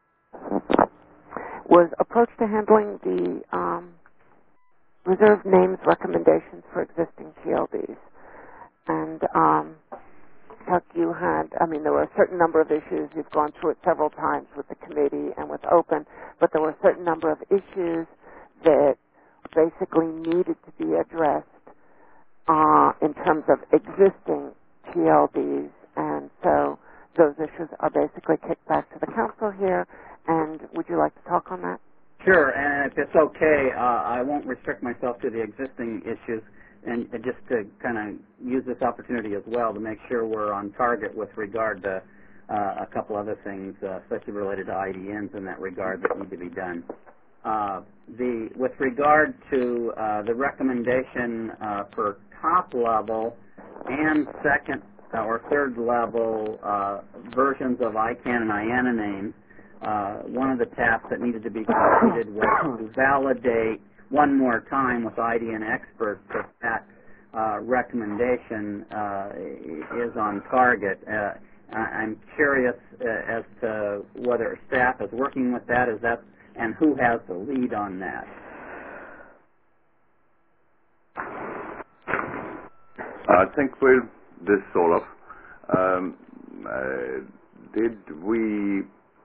was approach to handling the um, reserved names recommendations for existing T L Ds. And um, Chuck, you had, I mean, there were a certain number of issues. You've gone through it several times with the committee and with Open, but there were a certain number of issues that basically needed to be addressed uh, in terms of existing T L Ds. And so those issues are basically kicked back to the council here. And would you like to talk on that? Sure, and if it's okay, uh, I won't restrict myself to the existing issues, and uh, just to kind of use this opportunity as well to make sure we're on target with regard to uh, a couple other things, uh, especially related to I D Ns in that regard that need to be done. Uh, the with regard to uh, the recommendation uh, for top level and second or third level uh, versions of I CANN and I A N A names, Uh, one of the tasks that needed to be completed was to validate one more time with I D N experts that that uh, recommendation uh, is on target. Uh, I'm curious uh, as to whether staff is working with that, is that, and who has the lead on that. I think we're this sort of. Um, uh, did we?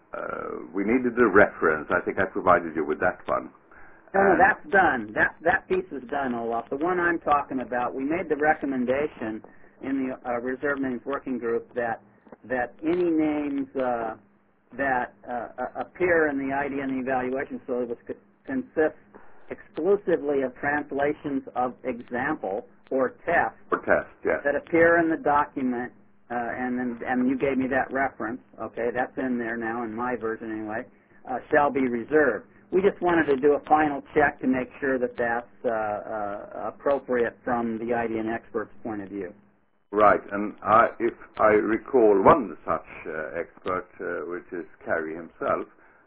Uh, we needed a reference. I think I provided you with that one. No, no, that's done. That that piece is done, Olaf. The one I'm talking about, we made the recommendation in the uh, Reserve Names Working Group that that any names uh, that uh, appear in the I D N evaluation syllabus consist exclusively of translations of example or test, or test, yes, that appear in the document. Uh, and then, and you gave me that reference. Okay, that's in there now in my version anyway. Uh, shall be reserved. We just wanted to do a final check to make sure that that's uh, uh, appropriate from the I D N expert's point of view. Right, and I, if I recall one such uh, expert, uh, which is Carey himself,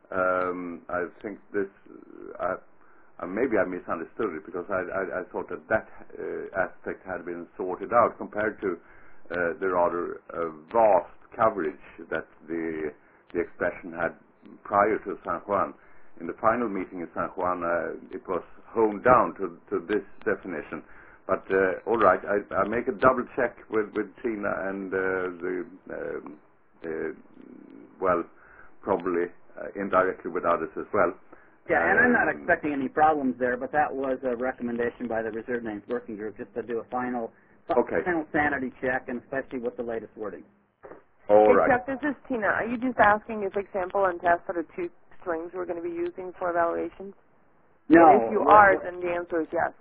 um, I think this. Uh, uh, maybe I misunderstood it because I, I, I thought that that uh, aspect had been sorted out compared to. Uh, the rather uh, vast coverage that the the expression had prior to San Juan. In the final meeting in San Juan, uh, it was honed down to, to this definition. But uh, all right, I, I make a double check with, with Tina and uh, the, um, uh, well, probably uh, indirectly with others as well. Yeah, and I'm not Um, expecting any problems there, but that was a recommendation by the Reserve Names Working Group just to do a final Okay. final sanity check, and especially with the latest wording. All hey, right. Chuck, this is Tina. Are you just asking if example and test are the two strings we're going to be using for evaluations? No. And if you we're, are, we're, then the answer is yes.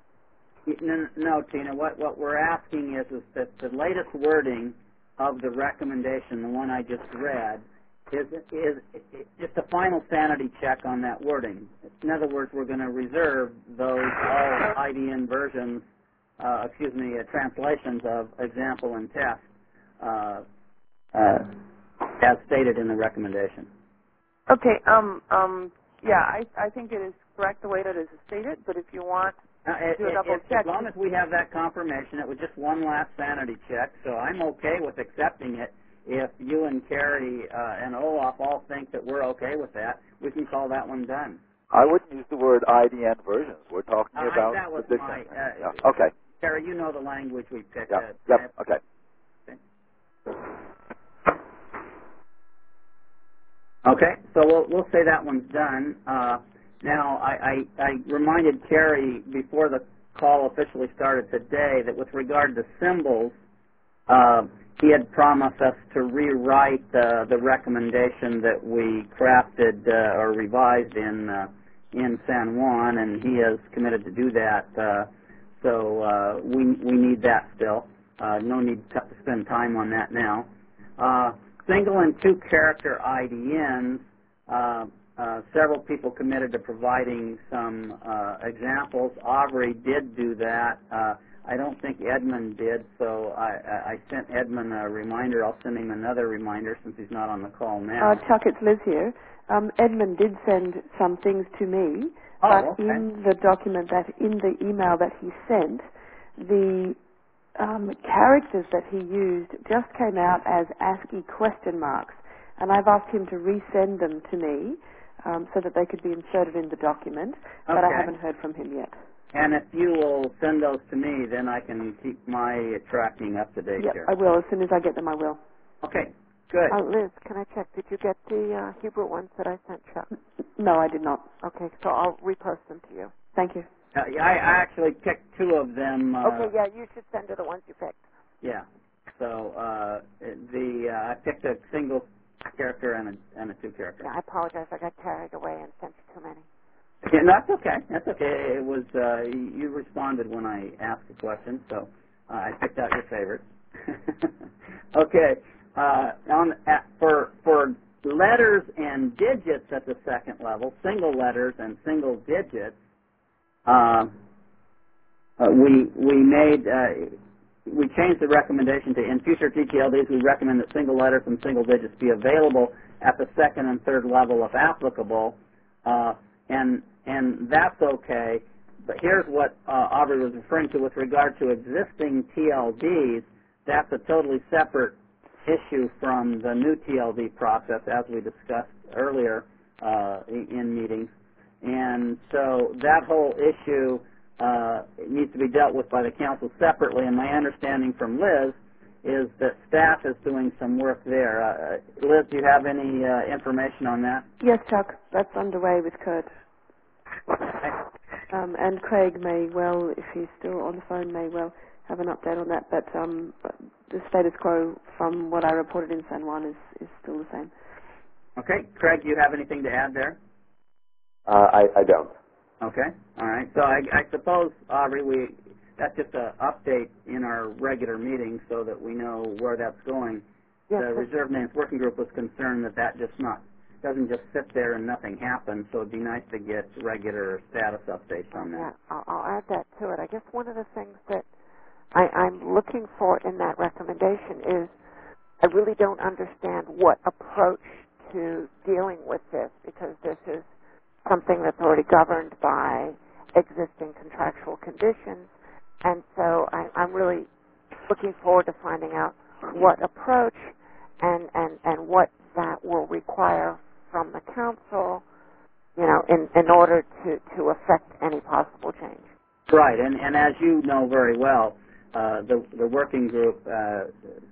No, no, Tina. What what we're asking is is that the latest wording of the recommendation, the one I just read, is is, is just a final sanity check on that wording. In other words, we're going to reserve those all I D N versions. Uh, excuse me, uh, translations of example and test uh, uh, as stated in the recommendation. Okay, um, um, yeah, I, I think it is correct the way that it is stated, but if you want Uh, to do a it, double it, check. as long as we have that confirmation, it was just one last sanity check, so I'm okay with accepting it. If you and Carey uh, and Olaf all think that we're okay with that, we can call that one done. I wouldn't use the word I D N versions. We're talking Uh, about that was position. my, uh, yeah. Okay. Carey, you know the language we picked. Yep. Uh, Yep. Okay. Okay, so we'll we'll say that one's done. Uh, now, I, I, I reminded Kerry before the call officially started today that with regard to symbols, uh, he had promised us to rewrite uh, the recommendation that we crafted uh, or revised in uh, in San Juan, and he has committed to do that. Uh, so uh, we we need that still. Uh, no need to spend time on that now. Uh, single and two character I D Ns. Uh, uh, several people committed to providing some uh, examples. Aubrey did do that. Uh, I don't think Edmund did, so I, I sent Edmund a reminder. I'll send him another reminder since he's not on the call now. Uh, Chuck, it's Liz here. Um, Edmund did send some things to me, oh, but okay. in the document that, in the email that he sent, the um, characters that he used just came out as ASCII question marks, and I've asked him to resend them to me um, so that they could be inserted in the document, okay. but I haven't heard from him yet. And if you will send those to me, then I can keep my tracking up to date Yep, here. I will. As soon as I get them, I will. Okay, good. Uh, Liz, can I check? Did you get the uh, Hebrew ones that I sent Chuck? No, I did not. Okay, so I'll repost them to you. Thank you. Uh, I, I actually picked two of them. Uh, okay, yeah, you should send her the ones you picked. Yeah. So uh, the uh, I picked a single character and a and a two character. Yeah, I apologize. I got carried away and sent you too many. Yeah, no, that's okay. That's okay. It was uh, you responded when I asked a question, so uh, I picked out your favorites. okay. Uh, on at, for for letters and digits at the second level, single letters and single digits, uh, uh, we we made uh, we changed the recommendation to in future G T L Ds we recommend that single letters and single digits be available at the second and third level if applicable, uh, and and that's okay. But here's what uh, Aubrey was referring to with regard to existing T L Ds. That's a totally separate issue from the new T L D process, as we discussed earlier uh, in meetings. And so that whole issue uh, needs to be dealt with by the council separately. And my understanding from Liz is that staff is doing some work there. Uh, Liz, do you have any uh, information on that? Yes, Chuck. That's underway with Kurt. Um, and Craig may well, if he's still on the phone, may well have an update on that. But um, the status quo from what I reported in San Juan is, is still the same. Okay. Craig, do you have anything to add there? Uh, I, I don't. Okay. All right. So I, I suppose, Aubrey, we that's just an update in our regular meeting so that we know where that's going. Yes, the Reserve Names Working Group was concerned that that just not doesn't just sit there and nothing happens, so it'd be nice to get regular status updates on that. Yeah, I'll, I'll add that to it. I guess one of the things that I, I'm looking for in that recommendation is I really don't understand what approach to dealing with this, because this is something that's already governed by existing contractual conditions, and so I, I'm really looking forward to finding out what approach and, and, and what that will require from the council, you know, in, in order to, to affect any possible change. Right, and, and as you know very well, uh, the, the working group, uh,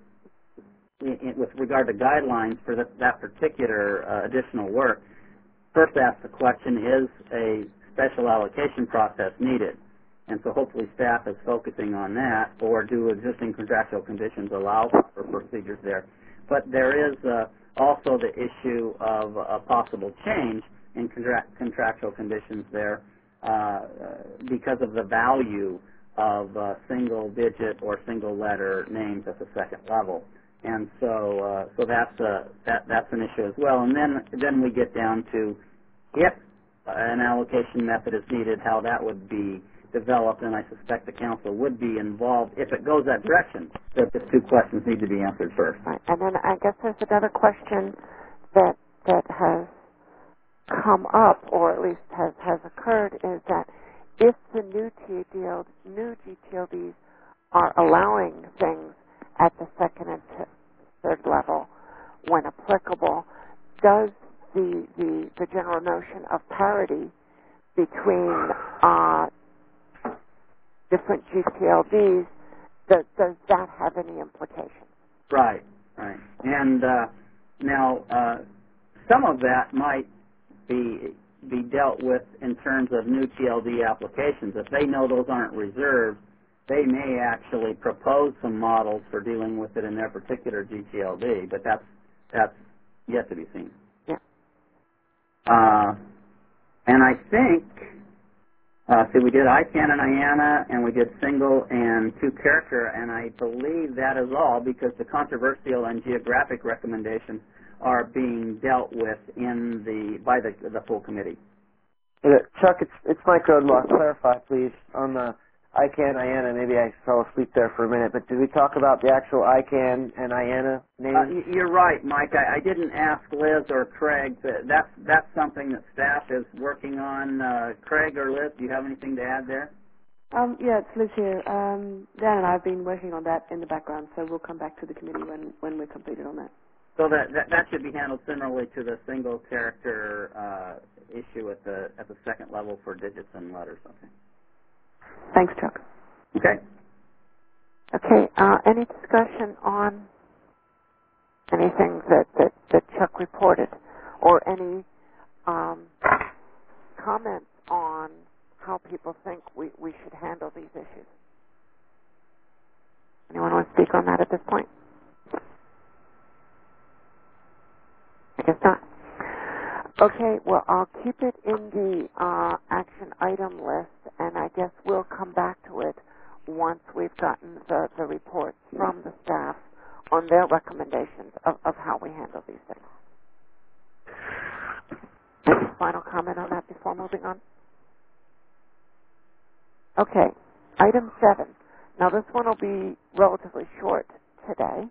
in, in, with regard to guidelines for the, that particular uh, additional work, first ask the question, is a special allocation process needed? And so hopefully staff is focusing on that, or do existing contractual conditions allow for procedures there? But there is uh, also the issue of a possible change in contract, contractual conditions there uh, because of the value of uh, single-digit or single-letter names at the second level. And so, uh, so that's a, that that's an issue as well. And then then we get down to if an allocation method is needed, how that would be developed, and I suspect the council would be involved if it goes that direction. So the two questions need to be answered first. Right. And then I guess there's another question that that has come up, or at least has, has occurred, is that if the new T D L, new G T L Ds are allowing things at the second and t- third level when applicable, does the, the, the general notion of parity between uh, different G T L Ds, does, does that have any implications? Right, right. And uh, now, uh, some of that might be be dealt with in terms of new T L D applications. If they know those aren't reserved, they may actually propose some models for dealing with it in their particular G T L D, but that's that's yet to be seen. Yeah. Uh, and I think, uh, see, we did I C A N and I A N A, and we did single and two character, and I believe that is all because the controversial and geographic recommendations are being dealt with in the by the the full committee. Uh, Chuck, it's it's Mike Rodenbach. Clarify, please, on the I C A N, I A N A. Maybe I fell asleep there for a minute, but did we talk about the actual I C A N and I A N A names? Uh, y- you're right, Mike. I, I didn't ask Liz or Craig. But that's that's something that staff is working on. Uh, Craig or Liz, do you have anything to add there? Um, yeah, it's Liz here. Um, Dan and I have been working on that in the background, so we'll come back to the committee when, when we're completed on that. So that, that that should be handled similarly to the single character uh, issue at the at the second level for digits and letters. Okay. Thanks, Chuck. Okay. Okay. Uh, any discussion on anything that, that, that Chuck reported, or any um, comments on how people think we, we should handle these issues? Anyone want to speak on that at this point? I guess not. Okay, well, I'll keep it in the uh, action item list, and I guess we'll come back to it once we've gotten the, the reports from the staff on their recommendations of, of how we handle these things. Any final comment on that before moving on? Okay, item seven. Now, this one will be relatively short today,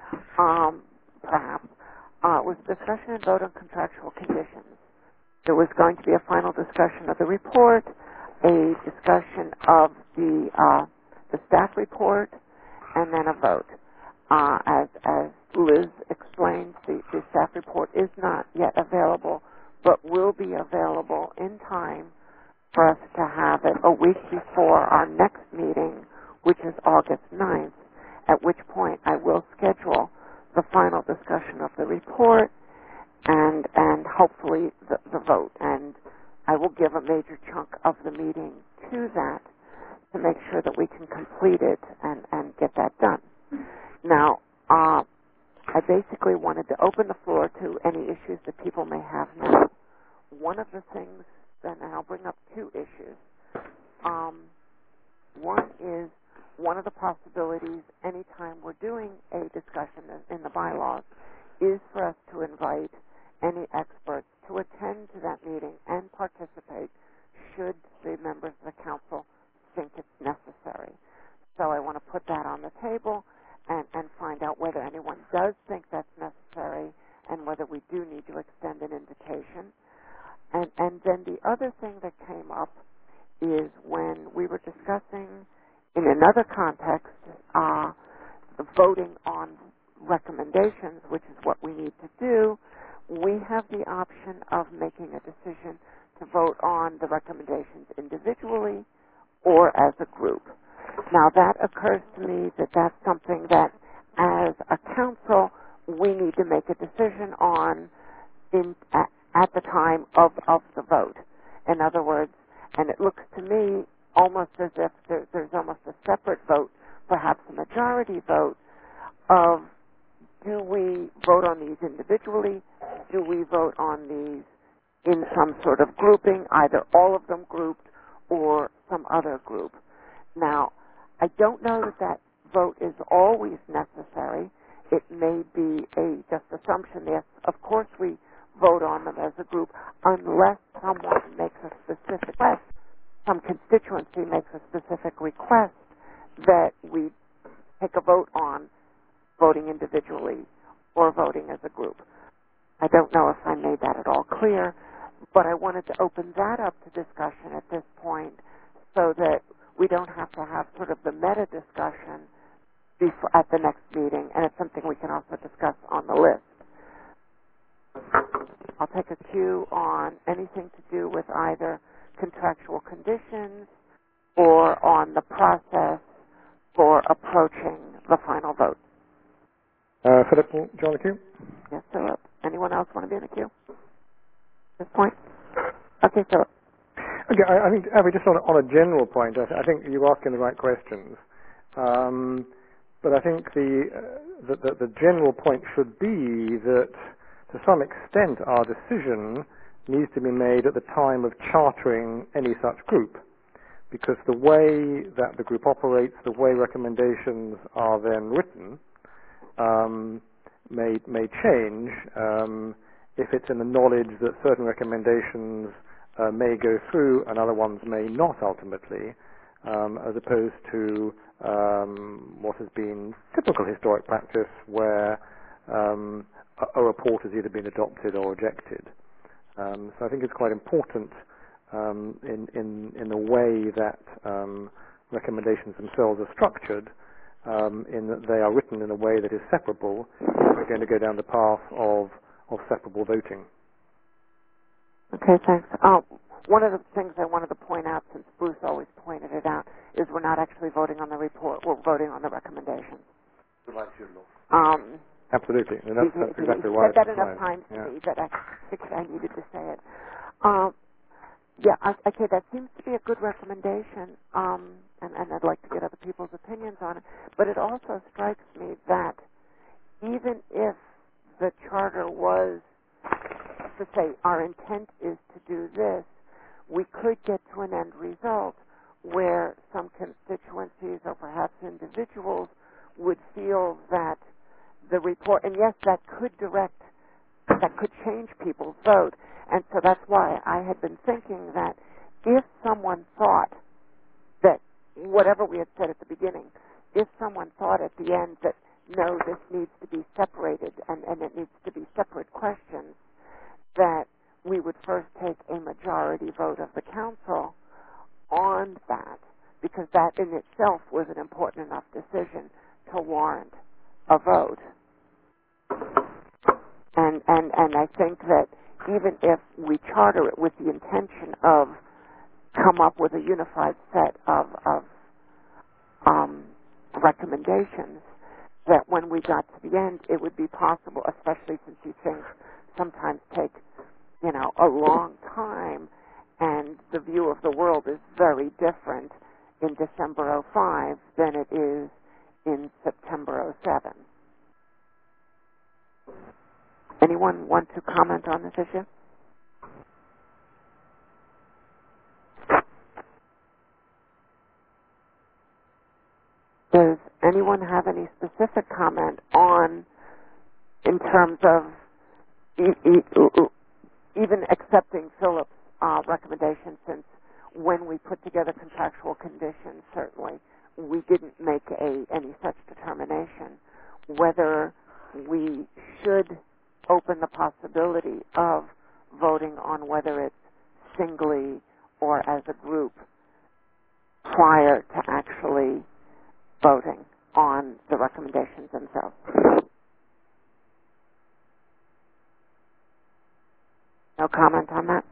um, perhaps. Uh, it was discussion and vote on contractual conditions. There was going to be a final discussion of the report, a discussion of the uh, the staff report, and then a vote. Uh, as as Liz explained, the, the staff report is not yet available, but will be available in time for us to have it a week before our next meeting, which is August ninth, at which point I will schedule the final discussion of the report and and hopefully the, the vote. And I will give a major chunk of the meeting to that to make sure that we can complete it and, and get that done. Now, uh, I basically wanted to open the floor to any issues that people may have now. One of the things, and I'll bring up two issues. Um, one is one of the possibilities anytime we're doing a discussion in the bylaws is for us to invite any experts to attend to that meeting and participate should the members of the council think it's necessary. So I want to put that on the table and, and find out whether anyone does think that's necessary and whether we do need to extend an invitation. And, and then the other thing that came up is when we were discussing in another context, uh, voting on recommendations, which is what we need to do, we have the option of making a decision to vote on the recommendations individually or as a group. Now, that occurs to me that that's something that, as a council, we need to make a decision on in, at, at the time of, of the vote. In other words, and it looks to me almost as if there, there's almost a separate vote, perhaps a majority vote, of do we vote on these individually? Do we vote on these in some sort of grouping, either all of them grouped or some other group? Now, I don't know that that vote is always necessary. It may be a just assumption. Yes, of course we vote on them as a group unless someone makes a specific request, some constituency makes a specific request that we take a vote on voting individually or voting as a group. I don't know if I made that at all clear, but I wanted to open that up to discussion at this point so that we don't have to have sort of the meta discussion before, at the next meeting, and it's something we can also discuss on the list. I'll take a cue on anything to do with either contractual conditions or on the process for approaching the final vote. Uh, Philip, do you want to cue? Yes, Philip. Anyone else want to be in the queue at this point? Okay, Philip. Okay, I, I think, Abby, just on, on a general point, I, th- I think you're asking the right questions. Um, but I think the, uh, the, the, the general point should be that, to some extent, our decision needs to be made at the time of chartering any such group, because the way that the group operates, the way recommendations are then written, um, may may change um, if it's in the knowledge that certain recommendations uh, may go through and other ones may not ultimately, um, as opposed to um, what has been typical historic practice where um, a, a report has either been adopted or rejected. Um, so I think it's quite important um, in, in, in the way that um, recommendations themselves are structured, um, in that they are written in a way that is separable if we're going to go down the path of, of separable voting. Okay, thanks. Uh, one of the things I wanted to point out, since Bruce always pointed it out, is we're not actually voting on the report. We're voting on the recommendations. Um, Absolutely, and that's, he, that's he, exactly he why said that it's enough applied. times Yeah. to me that I figured I needed to say it. Um, yeah, I, okay, that seems to be a good recommendation, um, and, and I'd like to get other people's opinions on it. But it also strikes me that even if the charter was to say our intent is to do this, we could get to an end result where some constituencies or perhaps individuals would feel that the report, and yes, that could direct, that could change people's vote. And so that's why I had been thinking that if someone thought that whatever we had said at the beginning, if someone thought at the end that no, this needs to be separated and, and it needs to be separate questions, that we would first take a majority vote of the council on that, because that in itself was an important enough decision to warrant a vote. And, and, and I think that even if we charter it with the intention of come up with a unified set of, of um, recommendations, that when we got to the end, it would be possible, especially since these things sometimes take, you know, a long time, and the view of the world is very different in December oh five than it is in September oh seven. Anyone want to comment on this issue? Does anyone have any specific comment on, in terms of e- e- even accepting Philip's uh, recommendation, since when we put together contractual conditions, certainly we didn't make a, any such determination, whether we should open the possibility of voting on whether it's singly or as a group prior to actually voting on the recommendations themselves. No comment on that?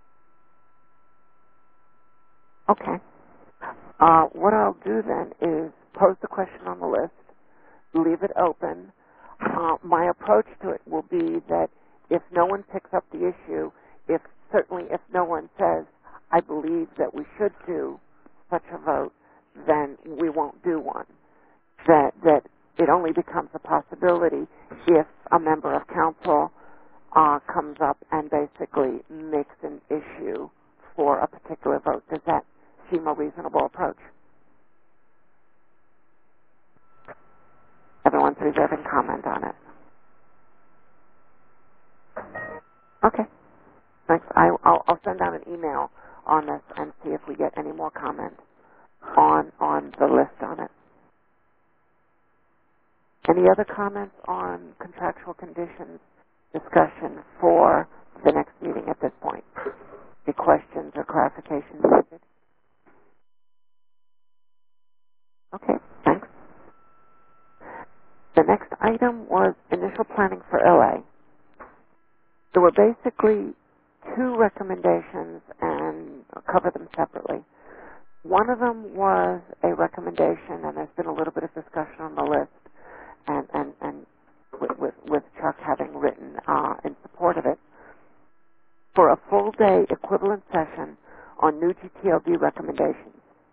Okay. Uh, what I'll do then is pose the question on the list, leave it open. Uh, my approach to it will be that if no one picks up the issue, if certainly if no one says, I believe that we should do such a vote, then we won't do one. That that it only becomes a possibility if a member of council uh, comes up and basically makes an issue for a particular vote. Does that seem a reasonable approach? Everyone's reserving comment on it. Okay. Thanks. I, I'll, I'll send out an email on this and see if we get any more comment on on the list on it. Any other comments on contractual conditions discussion for the next meeting at this point? Any questions or clarifications needed? Okay, thanks. The next item was initial planning for L A. There were basically two recommendations, and I'll cover them separately. One of them was a recommendation, and there's been a little bit of discussion on the list, and, and, and with, with, with Chuck having written uh, in support of it, for a full day equivalent session on new G T L D recommendations.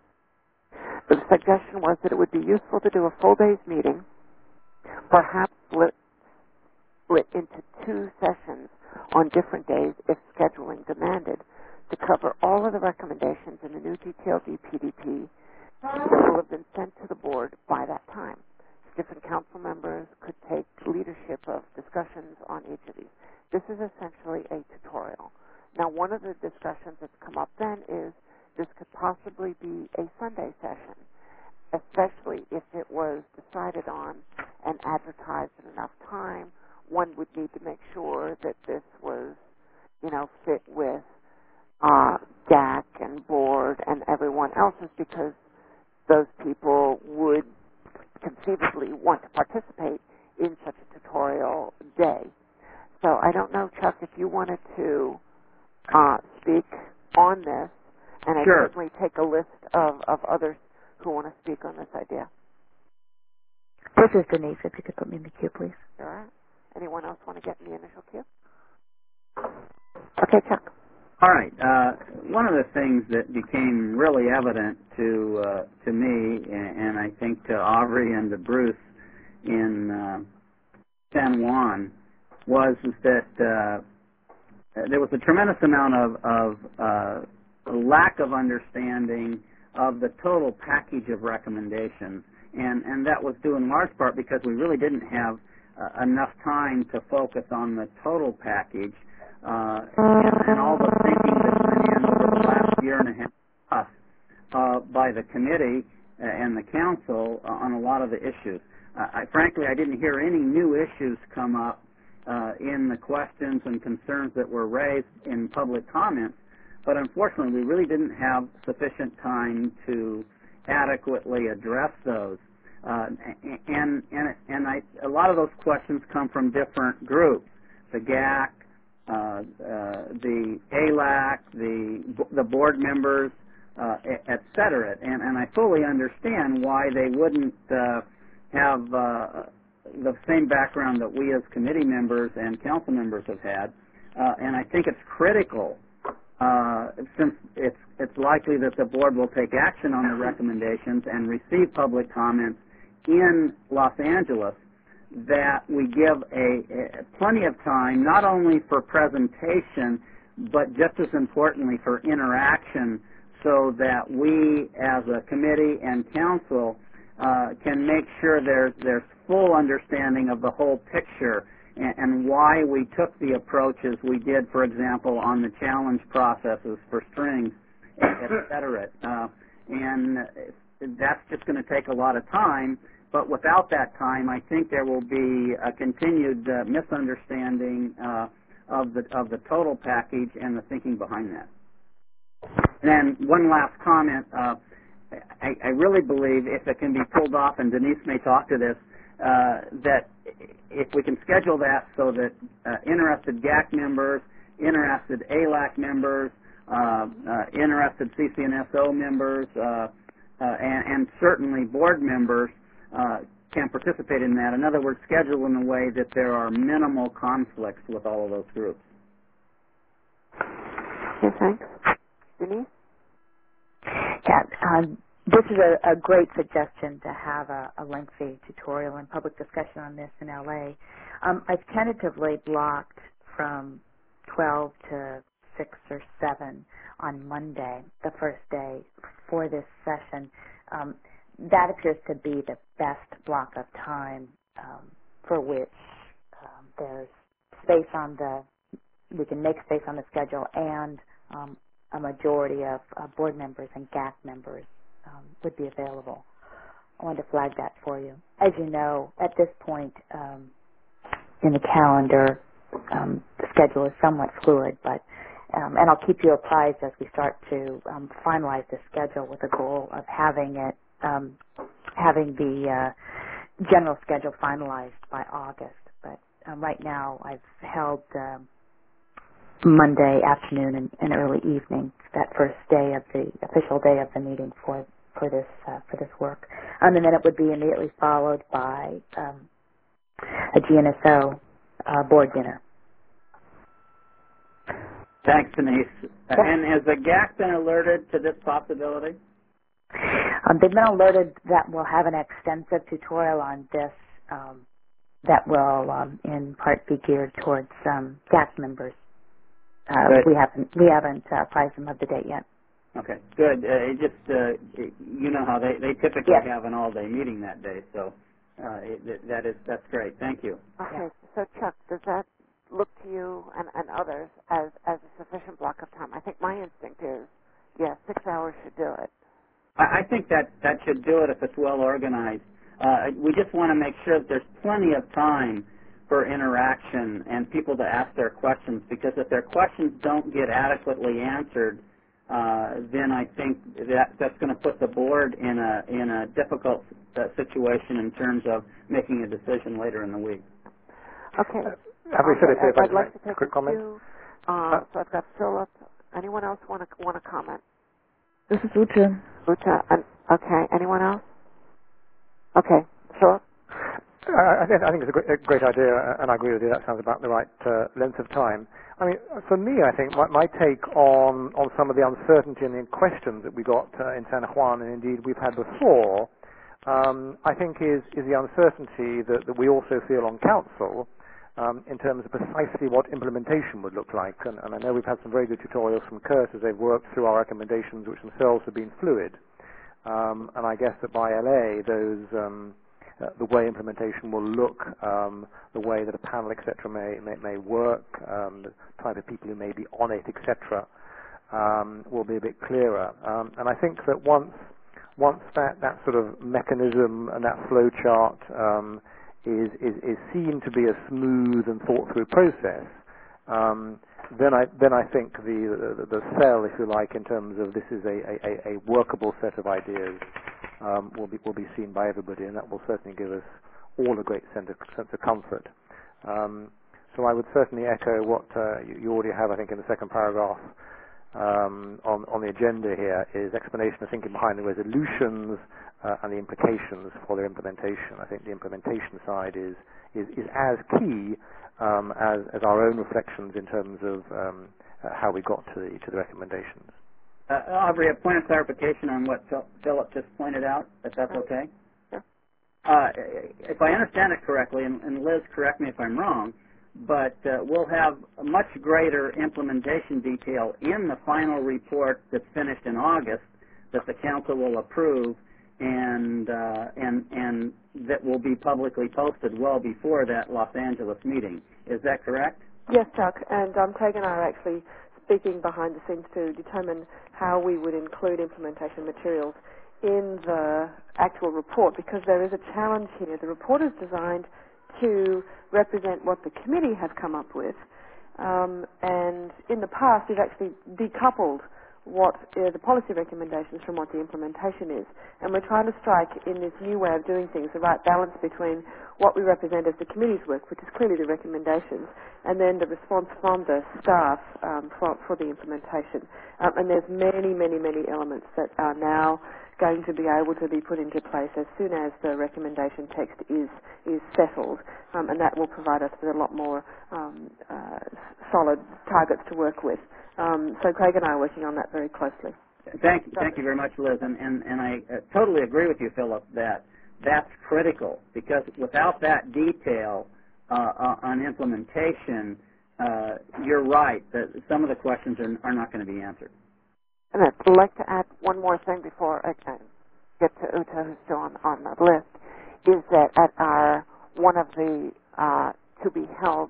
The suggestion was that it would be useful to do a full day's meeting, perhaps split, split into two sessions on different days if scheduling demanded, to cover all of the recommendations in the new G T L D P D P that will have been sent to the board by that time. Different council members could take leadership of discussions on each of these. This is essentially a tutorial. Now, one of the discussions that's come up then is this could possibly be a Sunday session, especially if it was decided on and advertised in enough time. One would need to make sure that this was, you know, fit with uh, G A C and board and everyone else's, because those people would conceivably want to participate in such a tutorial day. So I don't know, Chuck, if you wanted to uh, speak on this, and Sure. I'd certainly take a list of, of others who want to speak on this idea. This is Denise. If you could put me in the queue, please. All right. Anyone else want to get in the initial queue? Okay, Chuck. All right. Uh, one of the things that became really evident to uh, to me, and, and I think to Aubrey and to Bruce in uh, San Juan, was is that uh, there was a tremendous amount of, of uh, lack of understanding of the total package of recommendations, and, and that was due in large part because we really didn't have uh, enough time to focus on the total package. Uh, and, and all the thinking that's been in over the last year and a half plus, uh, by the committee and the council uh, on a lot of the issues. Uh, I, frankly, I didn't hear any new issues come up uh, in the questions and concerns that were raised in public comments, but unfortunately, we really didn't have sufficient time to adequately address those. Uh, and and and I, a lot of those questions come from different groups: the G A C, Uh, uh, the A L A C, the the board members, uh, et cetera. And, and I fully understand why they wouldn't uh, have uh, the same background that we as committee members and council members have had. Uh, and I think it's critical, uh, since it's it's likely that the board will take action on the recommendations and receive public comments in Los Angeles, that we give a, a plenty of time not only for presentation, but just as importantly for interaction, so that we as a committee and council uh, can make sure there's, there's full understanding of the whole picture and, and why we took the approaches we did, for example, on the challenge processes for strings, et cetera. Uh, and that's just going to take a lot of time. But without that time, I think there will be a continued uh, misunderstanding uh, of the of the total package and the thinking behind that. And then one last comment: uh, I, I really believe, if it can be pulled off, and Denise may talk to this, uh, that if we can schedule that so that uh, interested G A C members, interested A L A C members, uh, uh, interested C C N S O members, uh, uh, and, and certainly board members Uh, can participate in that. In other words, schedule in a way that there are minimal conflicts with all of those groups. Okay, thanks. Denise? Yeah, um, this is a, a great suggestion to have a, a lengthy tutorial and public discussion on this in L A. Um, I've tentatively blocked from twelve to six or seven on Monday, the first day, for this session. Um, That appears to be the best block of time um, for which um, there's space on the, we can make space on the schedule, and um, a majority of uh, board members and G A C members um, would be available. I wanted to flag that for you. As you know, at this point um, in the calendar, um, the schedule is somewhat fluid, but um, and I'll keep you apprised as we start to um, finalize the schedule with the goal of having it Um, having the uh, general schedule finalized by August. But um, right now I've held um, Monday afternoon and, and early evening, that first day of the official day of the meeting for for this uh, for this work. Um, and then it would be immediately followed by um, a G N S O uh, board dinner. Thanks, Denise. Uh, and has the G A C been alerted to this possibility? Um, they've been alerted that we'll have an extensive tutorial on this um, that will, um, in part, be geared towards um, G A C members. Uh, we haven't we haven't uh, apprised them of the date yet. Okay, good. Uh, it just uh, it, you know how they they typically yes. have an all-day meeting that day, so uh, it, that is that's great. Thank you. Okay, so Chuck, does that look to you and, and others as as a sufficient block of time? I think my instinct is, yeah, six hours should do it. I, I think that that should do it if it's well organized. Uh, we just want to make sure that there's plenty of time for interaction and people to ask their questions, because if their questions don't get adequately answered, uh, then I think that that's going to put the board in a in a difficult uh, situation in terms of making a decision later in the week. Okay. Uh, have we said it here? I'd like to take a quick comment. Two, uh, so I've got Philip. Anyone else want to want to comment? This is Ute. Ute. And, okay. Anyone else? Okay. Philip. Uh, I, think, I think it's a great, a great idea, and I agree with you. That sounds about the right uh, length of time. I mean, for me, I think my, my take on, on some of the uncertainty and the questions that we got uh, in San Juan, and indeed we've had before, um, I think is, is the uncertainty that, that we also feel on council um, in terms of precisely what implementation would look like. And, and I know we've had some very good tutorials from Kurt as they've worked through our recommendations, which themselves have been fluid. Um, and I guess that by L A, those... Um, Uh, the way implementation will look, um, the way that a panel, et cetera, may, may, may work, um, the type of people who may be on it, et cetera, um, will be a bit clearer. Um, and I think that once once that, that sort of mechanism and that flow chart um, is, is, is seen to be a smooth and thought-through process, um, then I then I think the, the the sell, if you like, in terms of this is a, a, a workable set of ideas, Um, will be will be seen by everybody, and that will certainly give us all a great sense of, sense of comfort. Um, so I would certainly echo what uh, you, you already have, I think, in the second paragraph um, on on the agenda here is explanation of thinking behind the resolutions uh, and the implications for their implementation. I think the implementation side is is, is as key um, as as our own reflections in terms of um, uh, how we got to the to the recommendations. Uh, Aubrey, a point of clarification on what Phil, Philip just pointed out, if that's okay. Sure. Uh, if I understand it correctly, and, and Liz, correct me if I'm wrong, but uh, we'll have a much greater implementation detail in the final report that's finished in August that the council will approve, and uh, and and that will be publicly posted well before that Los Angeles meeting. Is that correct? Yes, Chuck, and um, Craig and I are actually speaking behind the scenes to determine how we would include implementation materials in the actual report, because there is a challenge here. The report is designed to represent what the committee has come up with, um, and in the past we've actually decoupled what are the policy recommendations from what the implementation is. And we're trying to strike, in this new way of doing things, the right balance between what we represent as the committee's work, which is clearly the recommendations, and then the response from the staff um, for, for the implementation. Um, and there's many, many, many elements that are now going to be able to be put into place as soon as the recommendation text is is settled, um, and that will provide us with a lot more um, uh, solid targets to work with. Um, so Craig and I are working on that very closely. Thank you, thank you very much, Liz, and, and, and I uh, totally agree with you, Philip, that that's critical, because without that detail uh, on implementation, uh, you're right, that some of the questions are, are not going to be answered. And I'd like to add one more thing before I get to Ute, who's still on, on the list, is that at our one of the uh, to-be-held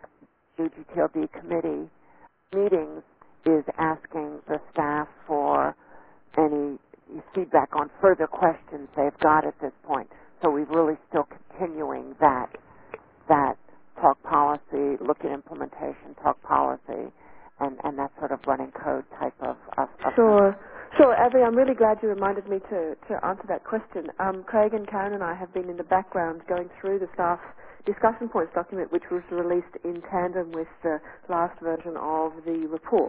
U G T L D committee meetings is asking the staff for any feedback on further questions they've got at this point. So we're really still continuing that that talk policy, look at implementation, talk policy, and, and that sort of running code type of, of, of Sure. Sure, Abby, I'm really glad you reminded me to, to answer that question. Um, Craig and Karen and I have been in the background going through the staff discussion points document, which was released in tandem with the last version of the report,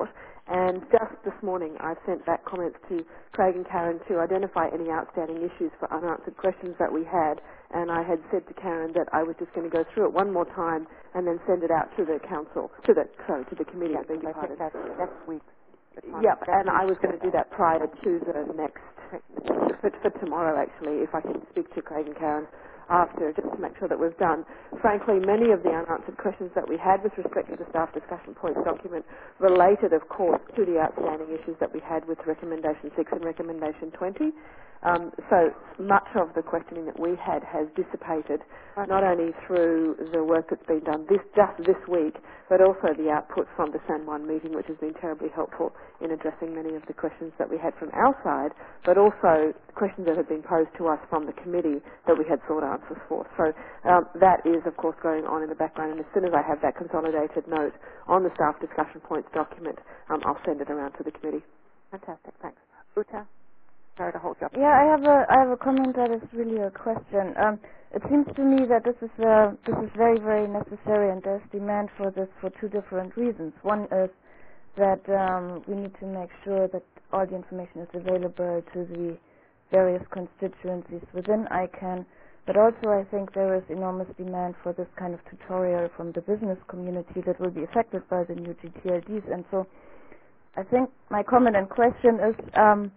And just this morning, I sent back comments to Craig and Karen to identify any outstanding issues for unanswered questions that we had. And I had said to Karen that I was just going to go through it one more time and then send it out to the council, to the sorry, to the committee. Yes, I beg your I pardon. think that's next week. Yep, and I was going to do that prior to the next, for, for tomorrow actually, if I could speak to Craig and Karen after, just to make sure that was done. Frankly, many of the unanswered questions that we had with respect to the staff discussion points document related, of course, to the outstanding issues that we had with Recommendation six and Recommendation twenty. Um, so much of the questioning that we had has dissipated, not only through the work that's been done this, just this week, but also the output from the San Juan meeting, which has been terribly helpful in addressing many of the questions that we had from our side, but also questions that had been posed to us from the committee that we had sought answers for. So um, that is, of course, going on in the background, and as soon as I have that consolidated note on the staff discussion points document, um, I'll send it around to the committee. Fantastic, thanks. Uta? Sorry to hold you up. Yeah, I have a I have a comment that is really a question. Um, it seems to me that this is uh, this is very very necessary, and there's demand for this for two different reasons. One is that um, we need to make sure that all the information is available to the various constituencies within I CANN, but also I think there is enormous demand for this kind of tutorial from the business community that will be affected by the new G T L Ds. And so I think my comment and question is, um,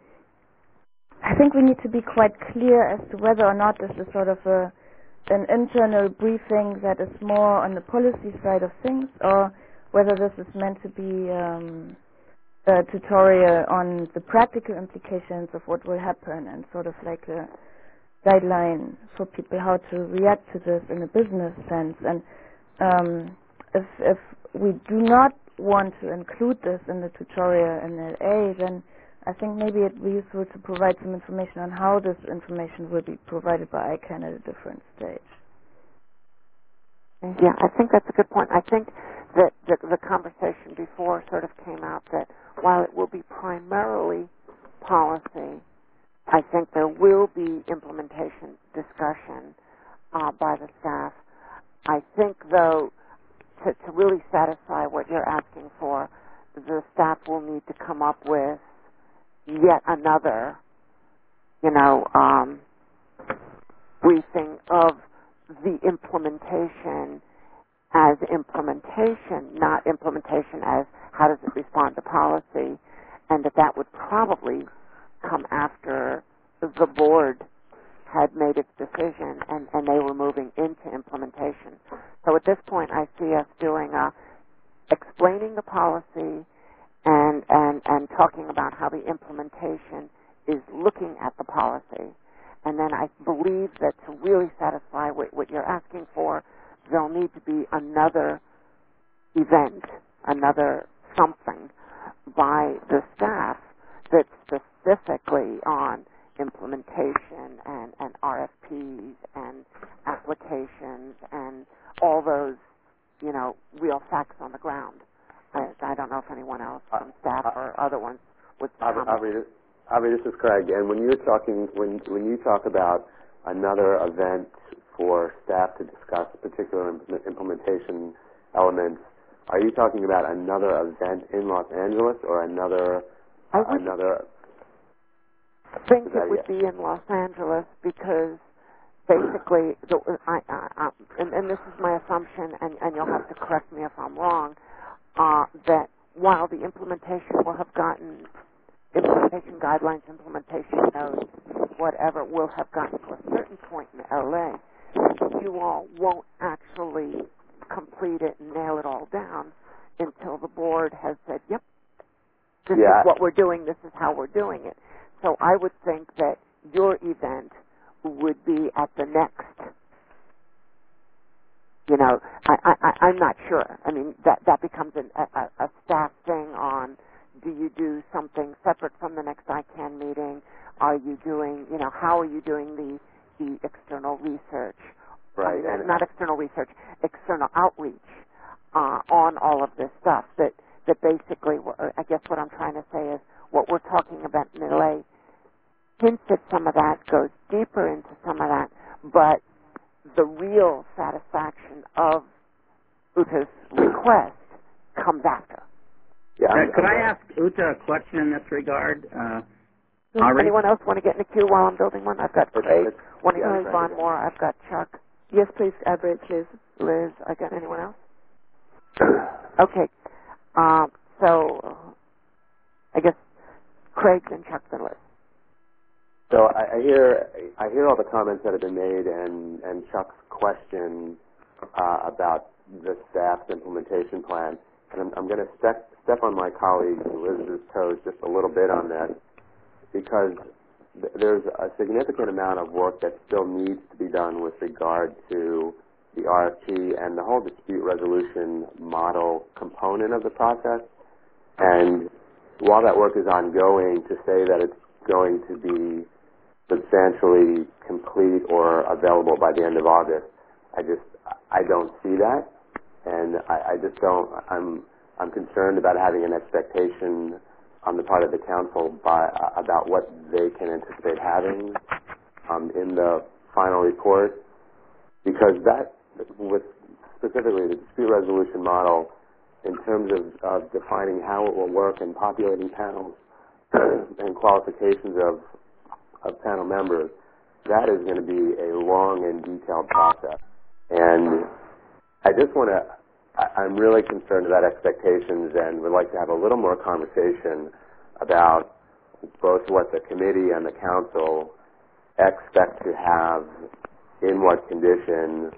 I think we need to be quite clear as to whether or not this is sort of a, an internal briefing that is more on the policy side of things, or whether this is meant to be um, a tutorial on the practical implications of what will happen, and sort of like a guideline for people how to react to this in a business sense. And um, if, if we do not want to include this in the tutorial in L A, then I think maybe it would be useful to provide some information on how this information will be provided by I CANN at a different stage. Yeah, I think that's a good point. I think that the, the conversation before sort of came out that while it will be primarily policy, I think there will be implementation discussion uh, by the staff. I think, though, to, to really satisfy what you're asking for, the staff will need to come up with yet another, you know, um, briefing of the implementation as implementation, not implementation as how does it respond to policy, and that that would probably come after the board had made its decision and, and they were moving into implementation. So at this point, I see us doing a explaining the policy and, and, and talking about how the implementation is looking at the policy. And then I believe that to really satisfy what, what you're asking for, there'll need to be another event, another something by the staff that's specifically on implementation and, and R F Ps and applications and all those, you know, real facts on the ground. I, I don't know if anyone else from staff or other ones would comment. Avi, Avi, this is Craig. And when you're talking, when when you talk about another event for staff to discuss particular imp- implementation elements, are you talking about another event in Los Angeles or another uh, another? I think it would be in Los Angeles because basically, the, I, I, I, and, and this is my assumption, and, and you'll have to correct me if I'm wrong, uh, that while the implementation will have gotten, implementation guidelines, implementation notes, whatever, will have gotten to a certain point in L A, you all won't actually complete it and nail it all down until the board has said, yep, this yeah. is what we're doing, this is how we're doing it. So I would think that your event would be at the next, you know, I, I, I'm not sure. I mean, that, that becomes an, a, a staff thing on, do you do something separate from the next I CANN meeting? Are you doing, you know, how are you doing the, the external research? Right. I mean, not external research, external outreach uh, on all of this stuff. That, that basically, I guess what I'm trying to say is what we're talking about in L A hints at some of that, goes deeper into some of that, but the real satisfaction of Uta's request comes after. Yeah, I'm, could I'm, I ask Uta a question in this regard? Uh, Does anyone else want to get in the queue while I'm building one? I've got Craig wanting to respond more. I've got Chuck. Yes, please, Average, Liz. Liz, I got anyone else? Okay. Um, so, uh, I guess Craig, then Chuck, then Liz. So I, I hear I hear all the comments that have been made, and, and Chuck's question uh, about the staff's implementation plan. And I'm, I'm going to step step on my colleague Liz's toes just a little bit on this, because th- there's a significant amount of work that still needs to be done with regard to the R F P and the whole dispute resolution model component of the process. And while that work is ongoing, to say that it's going to be substantially complete or available by the end of August, I just I don't see that, and I, I just don't. I'm I'm concerned about having an expectation on the part of the council by uh, about what they can anticipate having um, in the final report, because that, with specifically the dispute resolution model, in terms of, of defining how it will work and populating panels and qualifications of of panel members, that is going to be a long and detailed process. And I just want to, I'm really concerned about expectations and would like to have a little more conversation about both what the committee and the council expect to have in what condition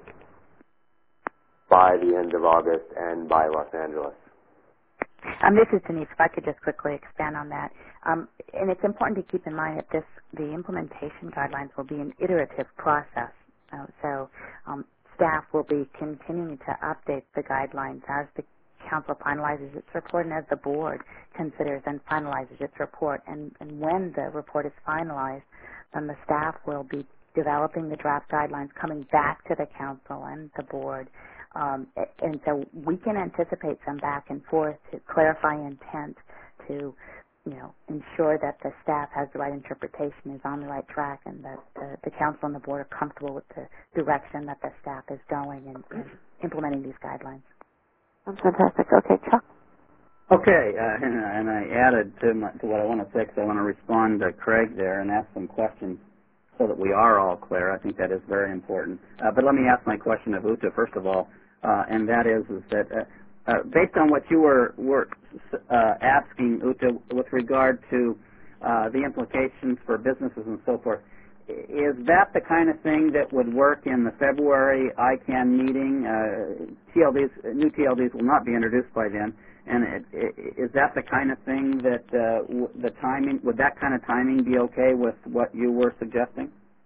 by the end of August and by Los Angeles. Um, this is Denise. If I could just quickly expand on that. Um, and it's important to keep in mind that this, the implementation guidelines will be an iterative process. Uh, so um, staff will be continuing to update the guidelines as the council finalizes its report and as the board considers and finalizes its report. And, and when the report is finalized, then the staff will be developing the draft guidelines, coming back to the council and the board. Um, and so we can anticipate some back and forth to clarify intent, to, you know, ensure that the staff has the right interpretation, is on the right track, and that the, the council and the board are comfortable with the direction that the staff is going in, in implementing these guidelines. That's fantastic. Okay, Chuck. Okay, uh, and, and I added to, my, to what I want to say, because I want to respond to Craig there and ask some questions so that we are all clear. I think that is very important. Uh, but let me ask my question of Uta, first of all, uh, and that is, is that uh, uh, based on what you were, were uh, asking, Uta, with regard to uh, the implications for businesses and so forth, is that the kind of thing that would work in the February I CANN meeting? Uh, T L Ds, new T L Ds will not be introduced by then. And it, it, is that the kind of thing that uh, w- the timing, would that kind of timing be okay with what you were suggesting?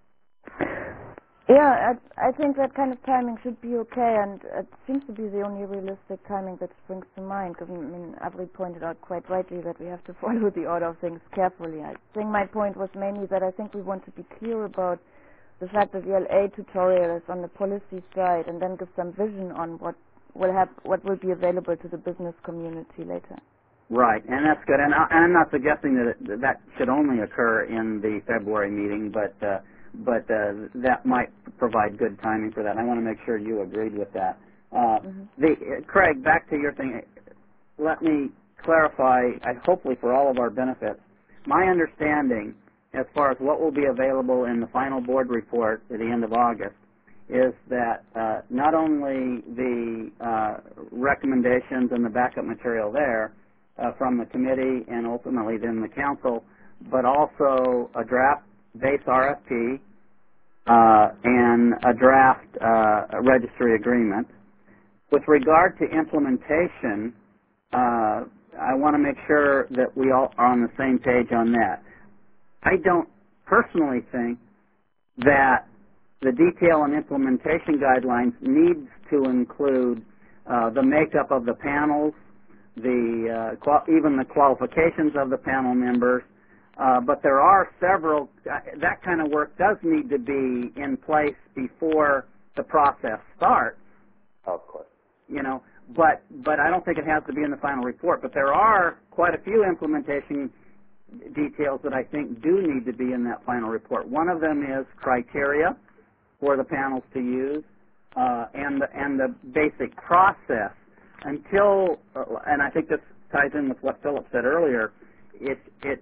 Yeah, I, I think that kind of timing should be okay, and it seems to be the only realistic timing that springs to mind, because, I mean, Avri pointed out quite rightly that we have to follow the order of things carefully. I think my point was mainly that I think we want to be clear about the fact that the L A tutorial is on the policy side, and then give some vision on what will have, what will be available to the business community later. Right, and that's good. And, I, and I'm not suggesting that it, that should only occur in the February meeting, but uh, but uh, that might provide good timing for that. And I want to make sure you agreed with that. Uh, mm-hmm. the, uh, Craig, back to your thing. Let me clarify, I, hopefully for all of our benefits, my understanding as far as what will be available in the final board report at the end of August is that uh, not only the uh, recommendations and the backup material there uh, from the committee and ultimately then the council, but also a draft base R F P uh, and a draft uh, registry agreement. With regard to implementation, uh, I want to make sure that we all are on the same page on that. I don't personally think that the detail and implementation guidelines needs to include uh, the makeup of the panels, the uh, qual- even the qualifications of the panel members, uh, but there are several, uh, that kind of work does need to be in place before the process starts. Of course. You know, but, but I don't think it has to be in the final report, but there are quite a few implementation details that I think do need to be in that final report. One of them is criteria for the panels to use, uh, and the, and the basic process. Until, uh, and I think this ties in with what Philip said earlier. It, it,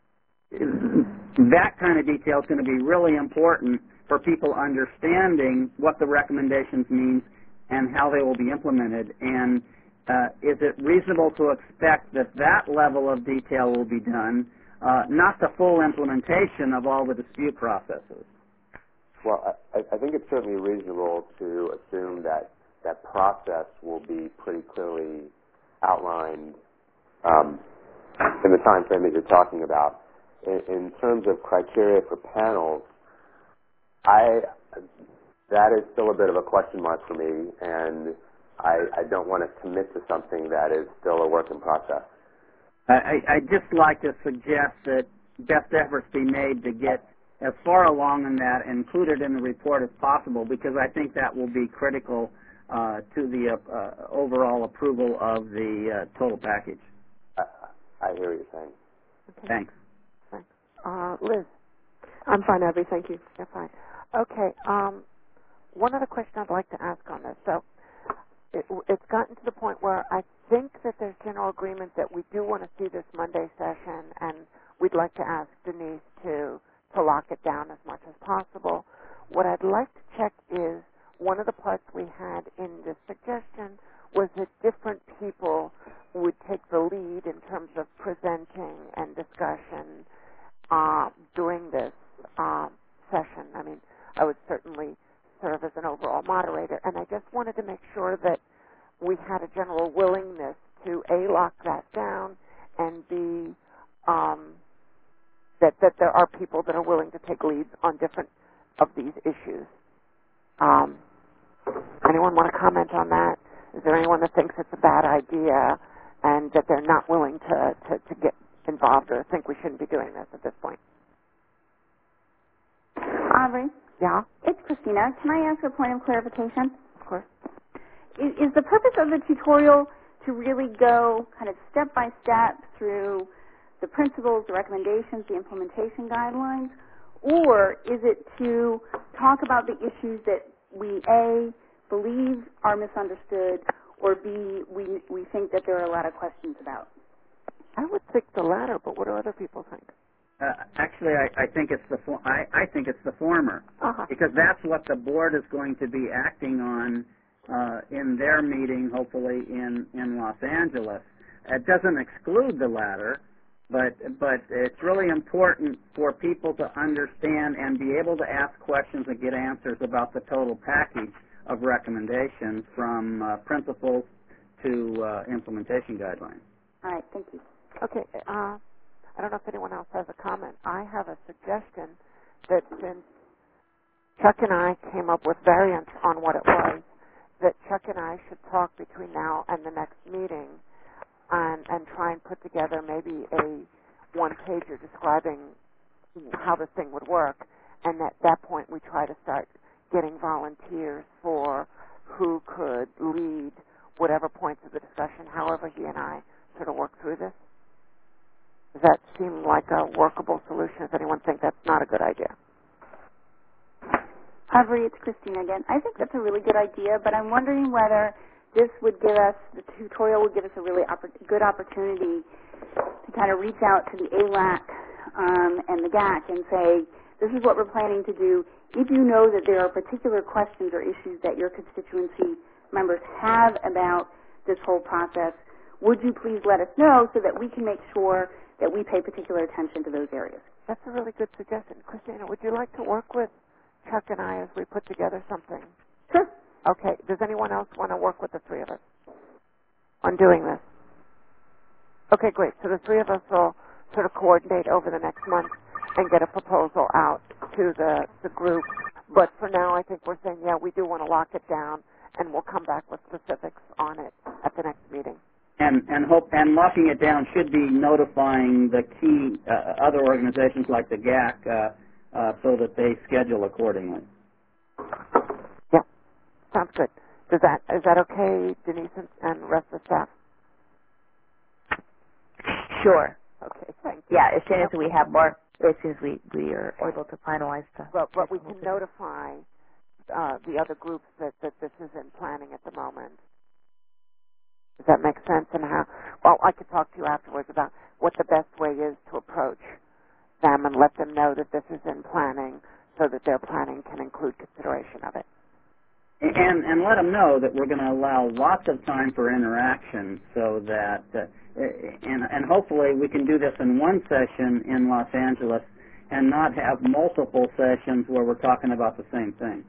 that kind of detail is going to be really important for people understanding what the recommendations mean and how they will be implemented. And uh, is it reasonable to expect that that level of detail will be done, uh, not the full implementation of all the dispute processes? Well, I, I think it's certainly reasonable to assume that that process will be pretty clearly outlined um, in the time frame that you're talking about. In, in terms of criteria for panels, I that is still a bit of a question mark for me, and I, I don't want to commit to something that is still a work in process. I, I'd just like to suggest that best efforts be made to get as far along in that included in the report as possible, because I think that will be critical uh, to the uh, uh, overall approval of the uh, total package. I, I hear what you're saying. Okay. Thanks. Thanks. Uh, Liz? I'm fine, Abby. Thank you. You're fine. Okay. Um, one other question I'd like to ask on this. So it, it's gotten to the point where I think that there's general agreement that we do want to see this Monday session, and we'd like to ask Denise to to lock it down as much as possible. What I'd like to check is one of the parts we had in the suggestion was that different people would take the lead in terms of presenting and discussion uh, during this um, session. I mean, I would certainly serve as an overall moderator, and I just wanted to make sure that we had a general willingness to A, lock that down, and B, um, that, that there are people that are willing to take leads on different of these issues. Um, anyone want to comment on that? Is there anyone that thinks it's a bad idea and that they're not willing to, to, to get involved or think we shouldn't be doing this at this point? Aubrey? Yeah? It's Christina. Can I ask a point of clarification? Of course. Is, is the purpose of the tutorial to really go kind of step by step through the principles, the recommendations, the implementation guidelines, or is it to talk about the issues that we, A, believe are misunderstood, or B, we, we think that there are a lot of questions about? I would think the latter, but what do other people think? Uh, actually, I, I think it's the for, I, I think it's the former, uh-huh. because that's what the board is going to be acting on uh, in their meeting, hopefully in, in Los Angeles. It doesn't exclude the latter, but but it's really important for people to understand and be able to ask questions and get answers about the total package of recommendations, from uh, principles to uh, implementation guidelines. All right, thank you. Okay. Uh, I don't know if anyone else has a comment. I have a suggestion that since Chuck and I came up with variants on what it was, that Chuck and I should talk between now and the next meeting and, and try and put together maybe a one-pager describing how this thing would work. And at that point, we try to start getting volunteers for who could lead whatever points of the discussion, however he and I sort of work through this. Does that seem like a workable solution? Does anyone think that's not a good idea? Aubrey, it's Christina again. I think that's a really good idea, but I'm wondering whether this would give us, the tutorial would give us a really oppor- good opportunity to kind of reach out to the A L A C um, and the G A C and say, this is what we're planning to do. If you know that there are particular questions or issues that your constituency members have about this whole process, would you please let us know so that we can make sure that we pay particular attention to those areas? That's a really good suggestion. Christina, would you like to work with Chuck and I as we put together something? Sure. Okay. Does anyone else want to work with the three of us on doing this? Okay, great. So the three of us will sort of coordinate over the next month and get a proposal out to the, the group. But for now, I think we're saying, yeah, we do want to lock it down, and we'll come back with specifics on it at the next meeting. And and hope and locking it down should be notifying the key uh, other organizations like the G A C uh, uh, so that they schedule accordingly. Yeah, sounds good. Does that is that okay, Denise and, and the rest of the staff? Sure. Okay, thank you. Yeah, as soon as we have more, as soon as we, we are able to finalize the... But, but we can notify uh, the other groups that, that this is in planning at the moment. Does that make sense? And how, well, I could talk to you afterwards about what the best way is to approach them and let them know that this is in planning so that their planning can include consideration of it. And, and let them know that we're going to allow lots of time for interaction so that, uh, and, and hopefully we can do this in one session in Los Angeles and not have multiple sessions where we're talking about the same thing.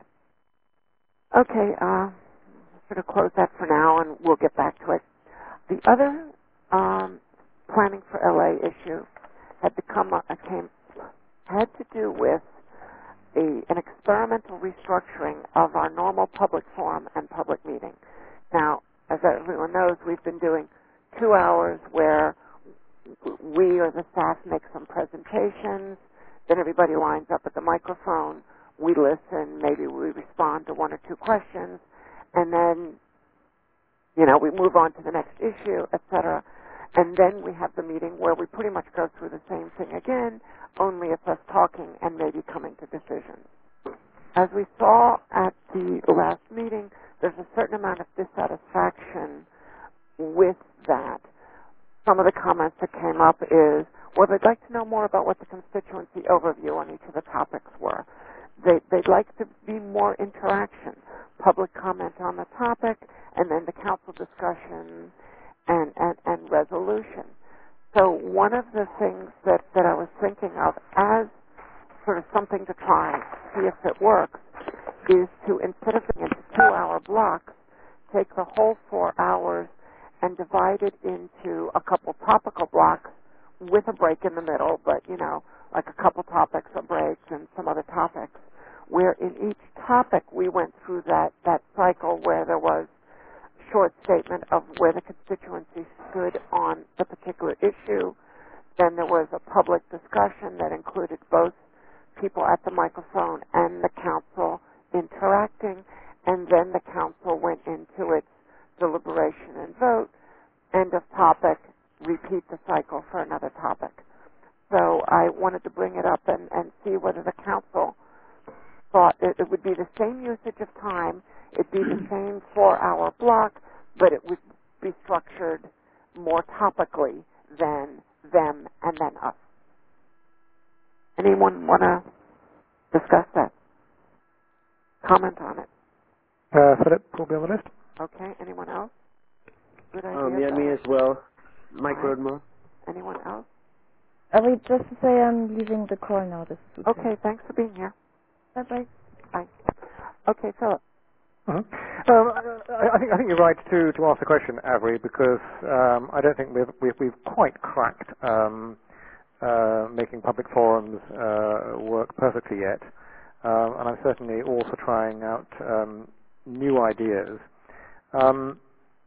Okay, uh, sort of close that for now and we'll get back to it. The other um, planning for L A issue had become a, came, had to do with A, an experimental restructuring of our normal public forum and public meeting. Now, as everyone knows, we've been doing two hours where we or the staff make some presentations, then everybody lines up at the microphone, we listen, maybe we respond to one or two questions, and then, you know, we move on to the next issue, et cetera. And then we have the meeting where we pretty much go through the same thing again, only it's us talking and maybe coming to decisions. As we saw at the last meeting, there's a certain amount of dissatisfaction with that. Some of the comments that came up is, well, they'd like to know more about what the constituency overview on each of the topics were. They, they'd like to be more interaction, public comment on the topic, and then the council discussion and, and, and resolution. So one of the things that, that I was thinking of as sort of something to try, see if it works, is to, instead of doing into two-hour blocks, take the whole four hours and divide it into a couple topical blocks with a break in the middle, but, you know, like a couple topics, a break, and some other topics, where in each topic we went through that, that cycle where there was short statement of where the constituency stood on the particular issue. Then there was a public discussion that included both people at the microphone and the council interacting, and then the council went into its deliberation and vote. End of topic, repeat the cycle for another topic. So I wanted to bring it up and, and see whether the council thought it, it would be the same usage of time, it'd be the same four-hour block, but it would be structured more topically than them and then us. Anyone want to discuss that? Comment on it? Uh, Philip will be on the list. Okay, anyone else? Good idea. Um, yeah, me as well. Mike Right. Rodmore. Anyone else? I will just to say I'm leaving the call now. This is Okay, thanks for being here. Bye-bye. Bye. Okay, Philip. Uh-huh. Um, I, I think I think you're right to to ask the question, Avery, because um, I don't think we've we've, we've quite cracked um, uh, making public forums uh, work perfectly yet, um, and I'm certainly also trying out um, new ideas. Um,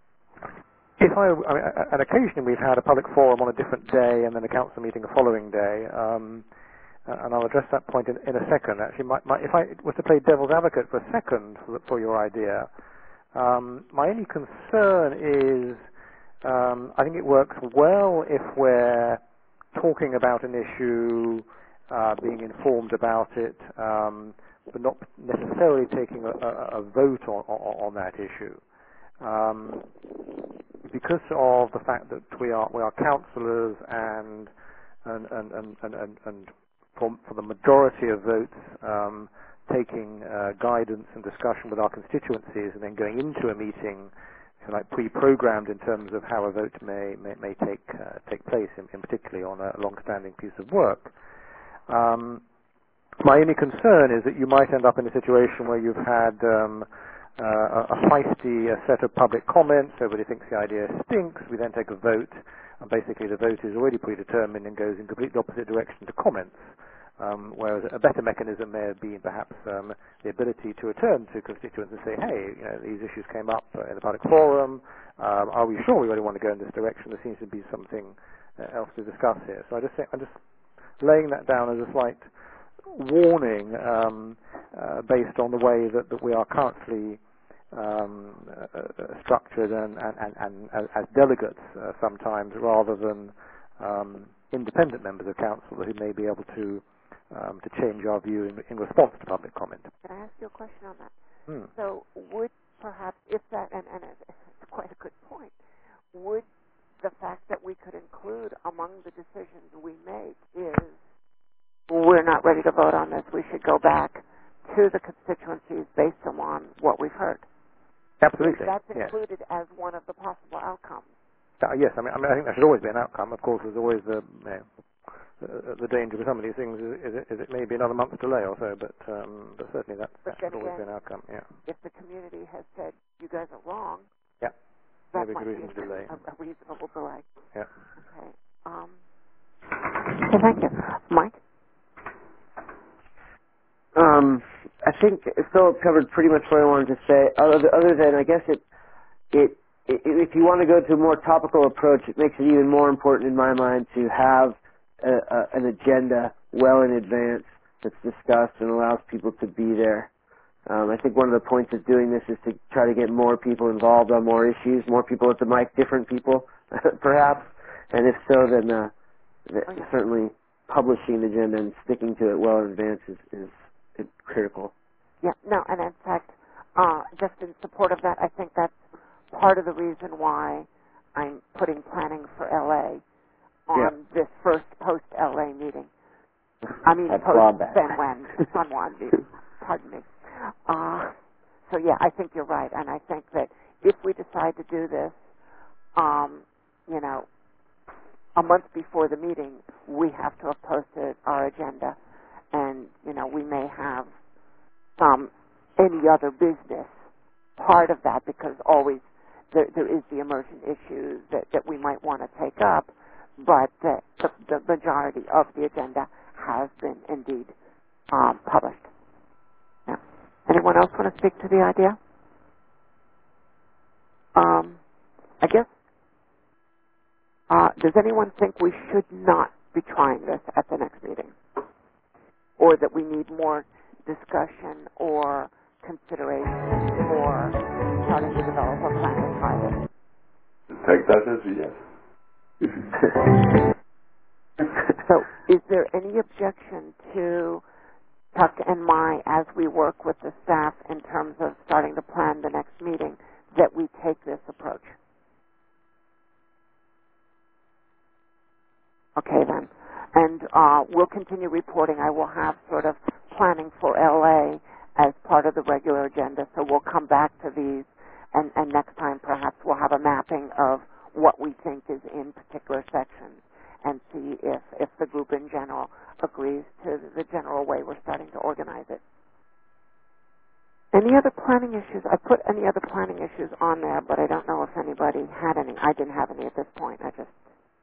if I, I mean, and occasionally we've had a public forum on a different day and then a council meeting the following day. Um, and I'll address that point in, in a second. Actually, my, my, if I was to play devil's advocate for a second for, for your idea, um, my only concern is um, I think it works well if we're talking about an issue, uh, being informed about it, um, but not necessarily taking a, a, a vote on, on, on that issue. Um, because of the fact that we are we are councillors and and and and and, and, and for, for the majority of votes, um, taking uh, guidance and discussion with our constituencies, and then going into a meeting, if you like, pre-programmed in terms of how a vote may may, may take uh, take place, in, in particularly on a long-standing piece of work. Um, my only concern is that you might end up in a situation where you've had um, uh, a feisty uh, set of public comments. Everybody thinks the idea stinks. We then take a vote, and basically the vote is already predetermined and goes in completely opposite direction to comments. Um, whereas a better mechanism may have been perhaps um, the ability to return to constituents and say, hey, you know, these issues came up uh, in the public forum. Um, are we sure we really want to go in this direction? There seems to be something uh, else to discuss here. So I just think, I'm just laying that down as a slight warning um, uh, based on the way that, that we are currently um, uh, uh, structured and, and, and, and as, as delegates uh, sometimes, rather than um, independent members of council who may be able to um, to change our view in, in response to public comment. Can I ask you a question on that? Hmm. So would perhaps, if that, and, and quite a good point. Would the fact that we could include among the decisions we make is we're not ready to vote on this, we should go back to the constituencies based on what we've heard. Absolutely. That's yes. included as one of the possible outcomes. Uh, yes, I mean, I mean, I think there should always be an outcome. Of course, there's always the you know, the, the danger with some of these things is, is, it, is it may be another month's delay or so, but um, but certainly that, that should always again, be an outcome. Yeah. If the community has said you guys are wrong, yeah, that maybe might a reason be to delay. A, a reasonable delay. Yeah. Okay. Um, okay, thank you, Mike. Um, I think Philip covered pretty much what I wanted to say. Other, other than, I guess it, it, it, if you want to go to a more topical approach, it makes it even more important in my mind to have a, a, an agenda well in advance that's discussed and allows people to be there. Um, I think one of the points of doing this is to try to get more people involved on more issues, more people at the mic, different people, perhaps. And if so, then uh, Oh, yeah. certainly publishing the agenda and sticking to it well in advance is, is it's critical. Yeah, no, and in fact, uh, just in support of that, I think that's part of the reason why I'm putting planning for L A on yeah. this first post-L A meeting. I mean, That's post-San Juan, San Juan meeting. Pardon me. Uh, so, yeah, I think you're right, and I think that if we decide to do this, um, you know, a month before the meeting, we have to have posted our agenda. And, you know, we may have some, any other business part of that because always there, there is the emergent issues that, that we might want to take up, but the, the, the majority of the agenda has been indeed um, published. Yeah. Anyone else want to speak to the idea? Um, I guess, uh, does anyone think we should not be trying this at the next meeting? Or that we need more discussion or consideration for starting to develop a plan to try this? Take that as a yes. So is there any objection to Tuck and my, as we work with the staff in terms of starting to plan the next meeting, that we take this approach? Okay, then. And uh, we'll continue reporting. I will have sort of planning for L A as part of the regular agenda, so we'll come back to these, and, and next time perhaps we'll have a mapping of what we think is in particular sections and see if, if the group in general agrees to the general way we're starting to organize it. Any other planning issues? I put any other planning issues on there, but I don't know if anybody had any. I didn't have any at this point. I just...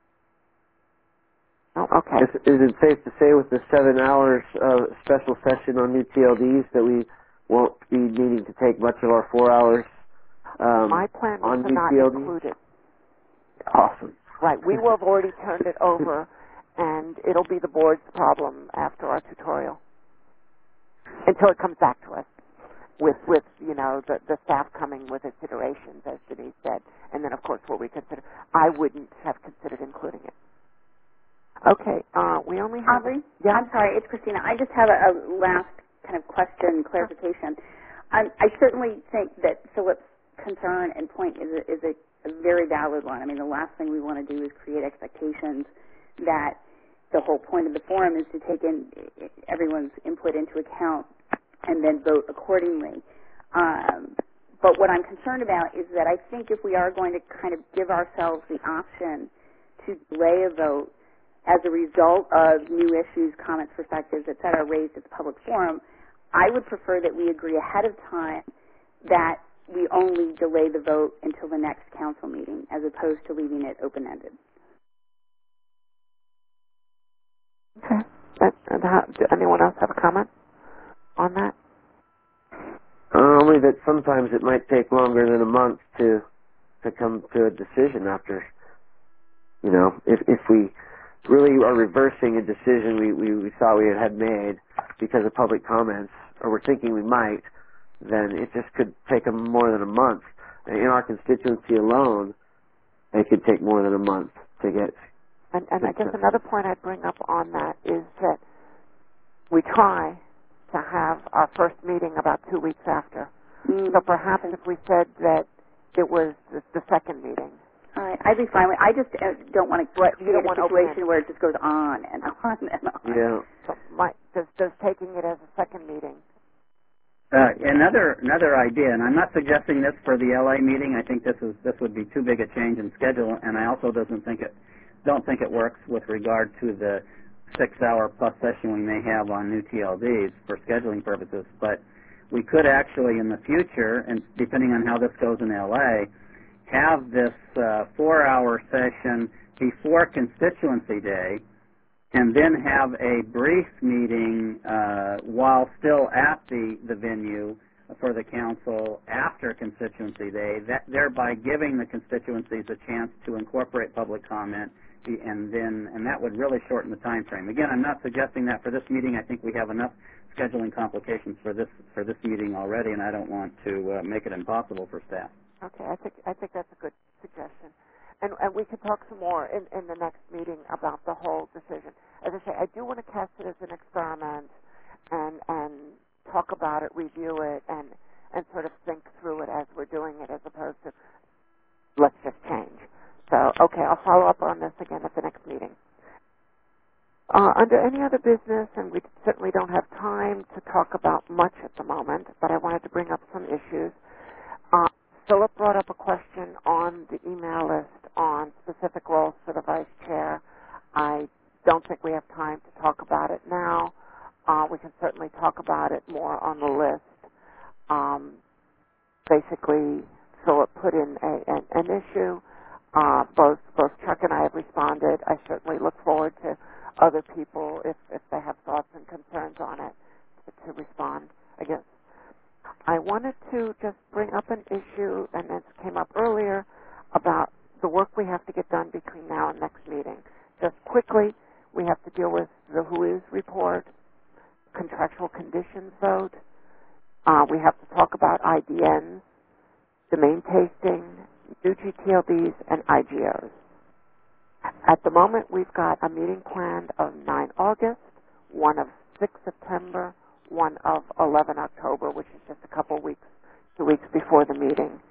Oh, okay. Is, is it safe to say with the seven hours of special session on new T L Ds that we won't be needing to take much of our four hours um, My plan was on to new not T L Ds? include it. Awesome. Right. We will have already turned it over, and it'll be the board's problem after our tutorial until it comes back to us with, with you know, the, the staff coming with its iterations, as Denise said, and then, of course, we'll reconsider. I wouldn't have considered including it. Okay, uh, we only have... Aubrey? Yeah? I'm sorry, it's Christina. I just have a, a last kind of question, clarification. Um, I certainly think that Philip's concern and point is a, is a, a very valid one. I mean, the last thing we want to do is create expectations that the whole point of the forum is to take in everyone's input into account and then vote accordingly. Um, but what I'm concerned about is that I think if we are going to kind of give ourselves the option to delay a vote as a result of new issues, comments, perspectives, et cetera, raised at the public forum, I would prefer that we agree ahead of time that we only delay the vote until the next council meeting as opposed to leaving it open-ended. Okay. That, and how, do anyone else have a comment on that? Uh, only that sometimes it might take longer than a month to to come to a decision after, you know, if if we really are reversing a decision we, we, we thought we had, had made because of public comments, or we're thinking we might, then it just could take a, more than a month. In our constituency alone, it could take more than a month to get... And, and I guess another point I'd bring up on that is that we try to have our first meeting about two weeks after. Mm. So perhaps if we said that it was the, the second meeting. All right, I'd be fine with. I just uh, don't want to Right, create a situation open where it just goes on and on and on. Yeah. So my, does, does taking it as a second meeting? Uh, another another idea, and I'm not suggesting this for the L A meeting. I think this is this would be too big a change in schedule, and I also doesn't think it don't think it works with regard to the six-hour plus session we may have on new T L Ds for scheduling purposes. But we could actually, in the future, and depending on how this goes in L A, have this uh, four-hour session before constituency day, and then have a brief meeting uh, while still at the, the venue for the council after constituency day, that, thereby giving the constituencies a chance to incorporate public comment, and then and that would really shorten the time frame. Again, I'm not suggesting that for this meeting. I think we have enough scheduling complications for this for this meeting already, and I don't want to uh, make it impossible for staff. Okay, I think I think that's a good suggestion. And, and we could talk some more in, in the next meeting about the whole decision. As I say, I do want to cast it as an experiment and and talk about it, review it, and, and sort of think through it as we're doing it, as opposed to let's just change. So, okay, I'll follow up on this again at the next meeting. Uh, under any other business, and we certainly don't have time to talk about much at the moment, but I wanted to bring up some issues. Uh, Philip brought up a question on the email list on specific roles for the vice chair. I don't think we have time to talk about it now. Uh, we can certainly talk about it more on the list. Um, basically, Philip put in a, an, an issue. Uh, both both Chuck and I have responded. I certainly look forward to other people, if, if they have thoughts and concerns on it, to, to respond. Again, I wanted to just bring up an issue, and this came up earlier, about the work we have to get done between now and next meeting. Just quickly, we have to deal with the W H O is report, contractual conditions vote. Uh, we have to talk about I D Ns, domain tasting, new G T L Ds, and I G Os. At the moment, we've got a meeting planned of nine August, one of six September, one of eleven October, which is just a couple weeks, two weeks before the meeting.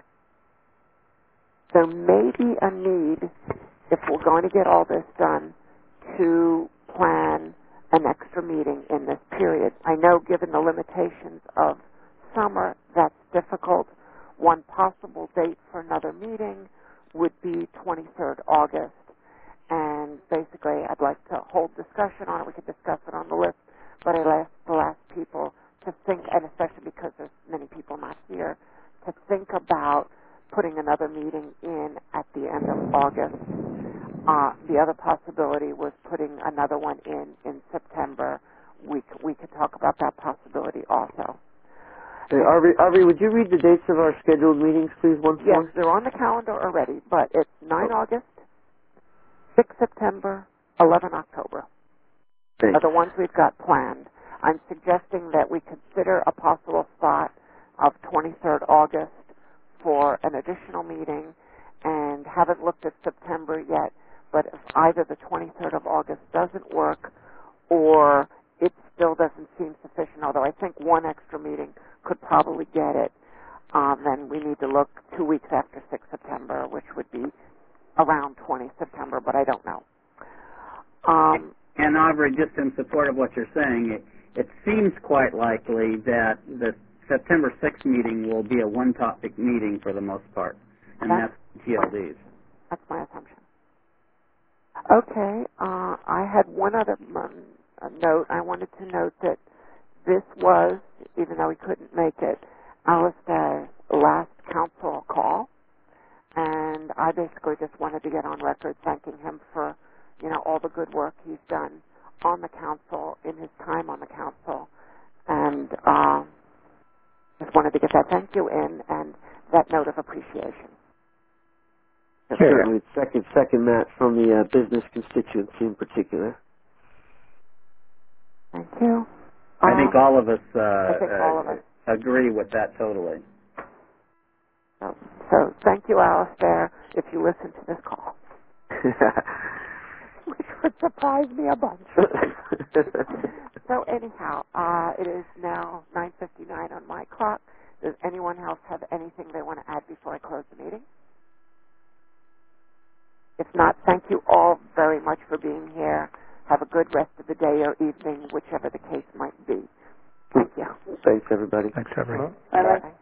There may be a need, if we're going to get all this done, to plan an extra meeting in this period. I know, given the limitations of summer, that's difficult. One possible date for another meeting would be twenty-third August. And basically, I'd like to hold discussion on it. We could discuss it on the list, but I'd ask the last people to think, and especially because there's many people not here, to think about putting another meeting in at the end of August. Uh, the other possibility was putting another one in in September. We, c- we could talk about that possibility also. Hey, Arvi, Arvi, would you read the dates of our scheduled meetings, please, once yes, more? Yes, they're on the calendar already, but it's nine oh. August, six September, eleven October. Thanks. Are the ones we've got planned. I'm suggesting that we consider a possible spot of twenty-third August for an additional meeting, and haven't looked at September yet, but if either the twenty-third of August doesn't work or it still doesn't seem sufficient, although I think one extra meeting could probably get it, um, then we need to look two weeks after six September, which would be around twentieth September, but I don't know. Um, and Aubrey, just in support of what you're saying, it, it seems quite likely that the September sixth meeting will be a one-topic meeting for the most part, and that's, that's T L Ds. That's my assumption. Okay, uh, I had one other um, note. I wanted to note that this was, even though he couldn't make it, Alistair's last council call, and I basically just wanted to get on record thanking him for, you know, all the good work he's done on the council in his time on the council, and uh, just wanted to get that thank you in and that note of appreciation. Yeah, certainly, second, second that from the uh, business constituency in particular. Thank you. I uh, think all of us, uh, I think all of us uh, agree with that totally. So, so thank you, Alistair, if you listen to this call. Which would surprise me a bunch. So anyhow, uh, it is now nine fifty-nine on my clock. Does anyone else have anything they want to add before I close the meeting? If not, thank you all very much for being here. Have a good rest of the day or evening, whichever the case might be. Thank you. Thanks, everybody. Thanks, everyone. Bye-bye.